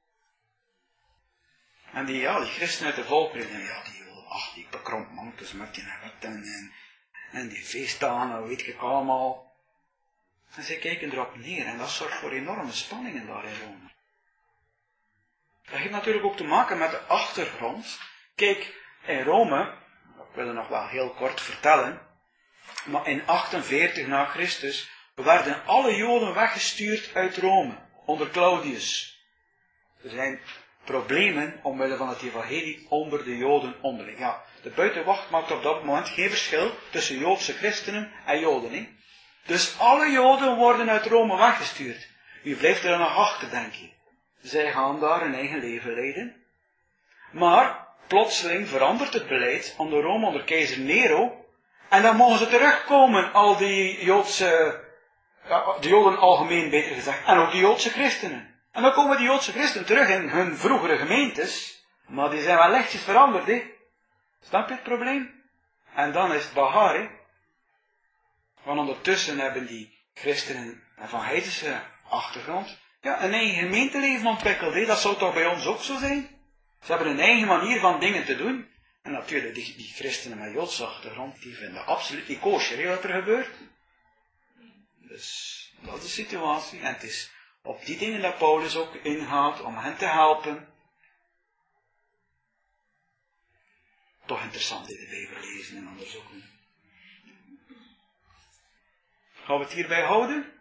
En die, ja, die christenen uit de volkeren, ja, die, ach, die bekrompmantels met die wetten en, en die feestdagen, weet ik allemaal. En zij kijken erop neer en dat zorgt voor enorme spanningen daar in Rome. Dat heeft natuurlijk ook te maken met de achtergrond. Kijk, in Rome, ik wil het nog wel heel kort vertellen, maar in achtenveertig na Christus werden alle Joden weggestuurd uit Rome, onder Claudius. Er zijn problemen omwille van het evangelie onder de Joden onderling. Ja, de buitenwacht maakt op dat moment geen verschil tussen Joodse christenen en Joden, hè? Dus alle Joden worden uit Rome weggestuurd. Wie blijft er nog achter, denk je? Zij gaan daar hun eigen leven leiden. Maar plotseling verandert het beleid onder Rome, onder keizer Nero. En dan mogen ze terugkomen, al die Joodse, de Joden algemeen beter gezegd, en ook de Joodse christenen. En dan komen die Joodse christenen terug in hun vroegere gemeentes, maar die zijn wel lichtjes veranderd, hè. Snap je het probleem? En dan is het Bahar, hè. Want ondertussen hebben die christenen van heidense achtergrond, ja, een eigen gemeenteleven ontwikkeld, hè. Dat zou toch bij ons ook zo zijn? Ze hebben een eigen manier van dingen te doen. En natuurlijk, die, die christenen met Joodse achtergrond, die vinden absoluut niet kosher, hè, wat er gebeurt. Dus, dat is de situatie. En het is op die dingen dat Paulus ook ingaat, om hen te helpen. Toch interessant in de Bijbel lezen en onderzoeken. Gaan we het hierbij houden?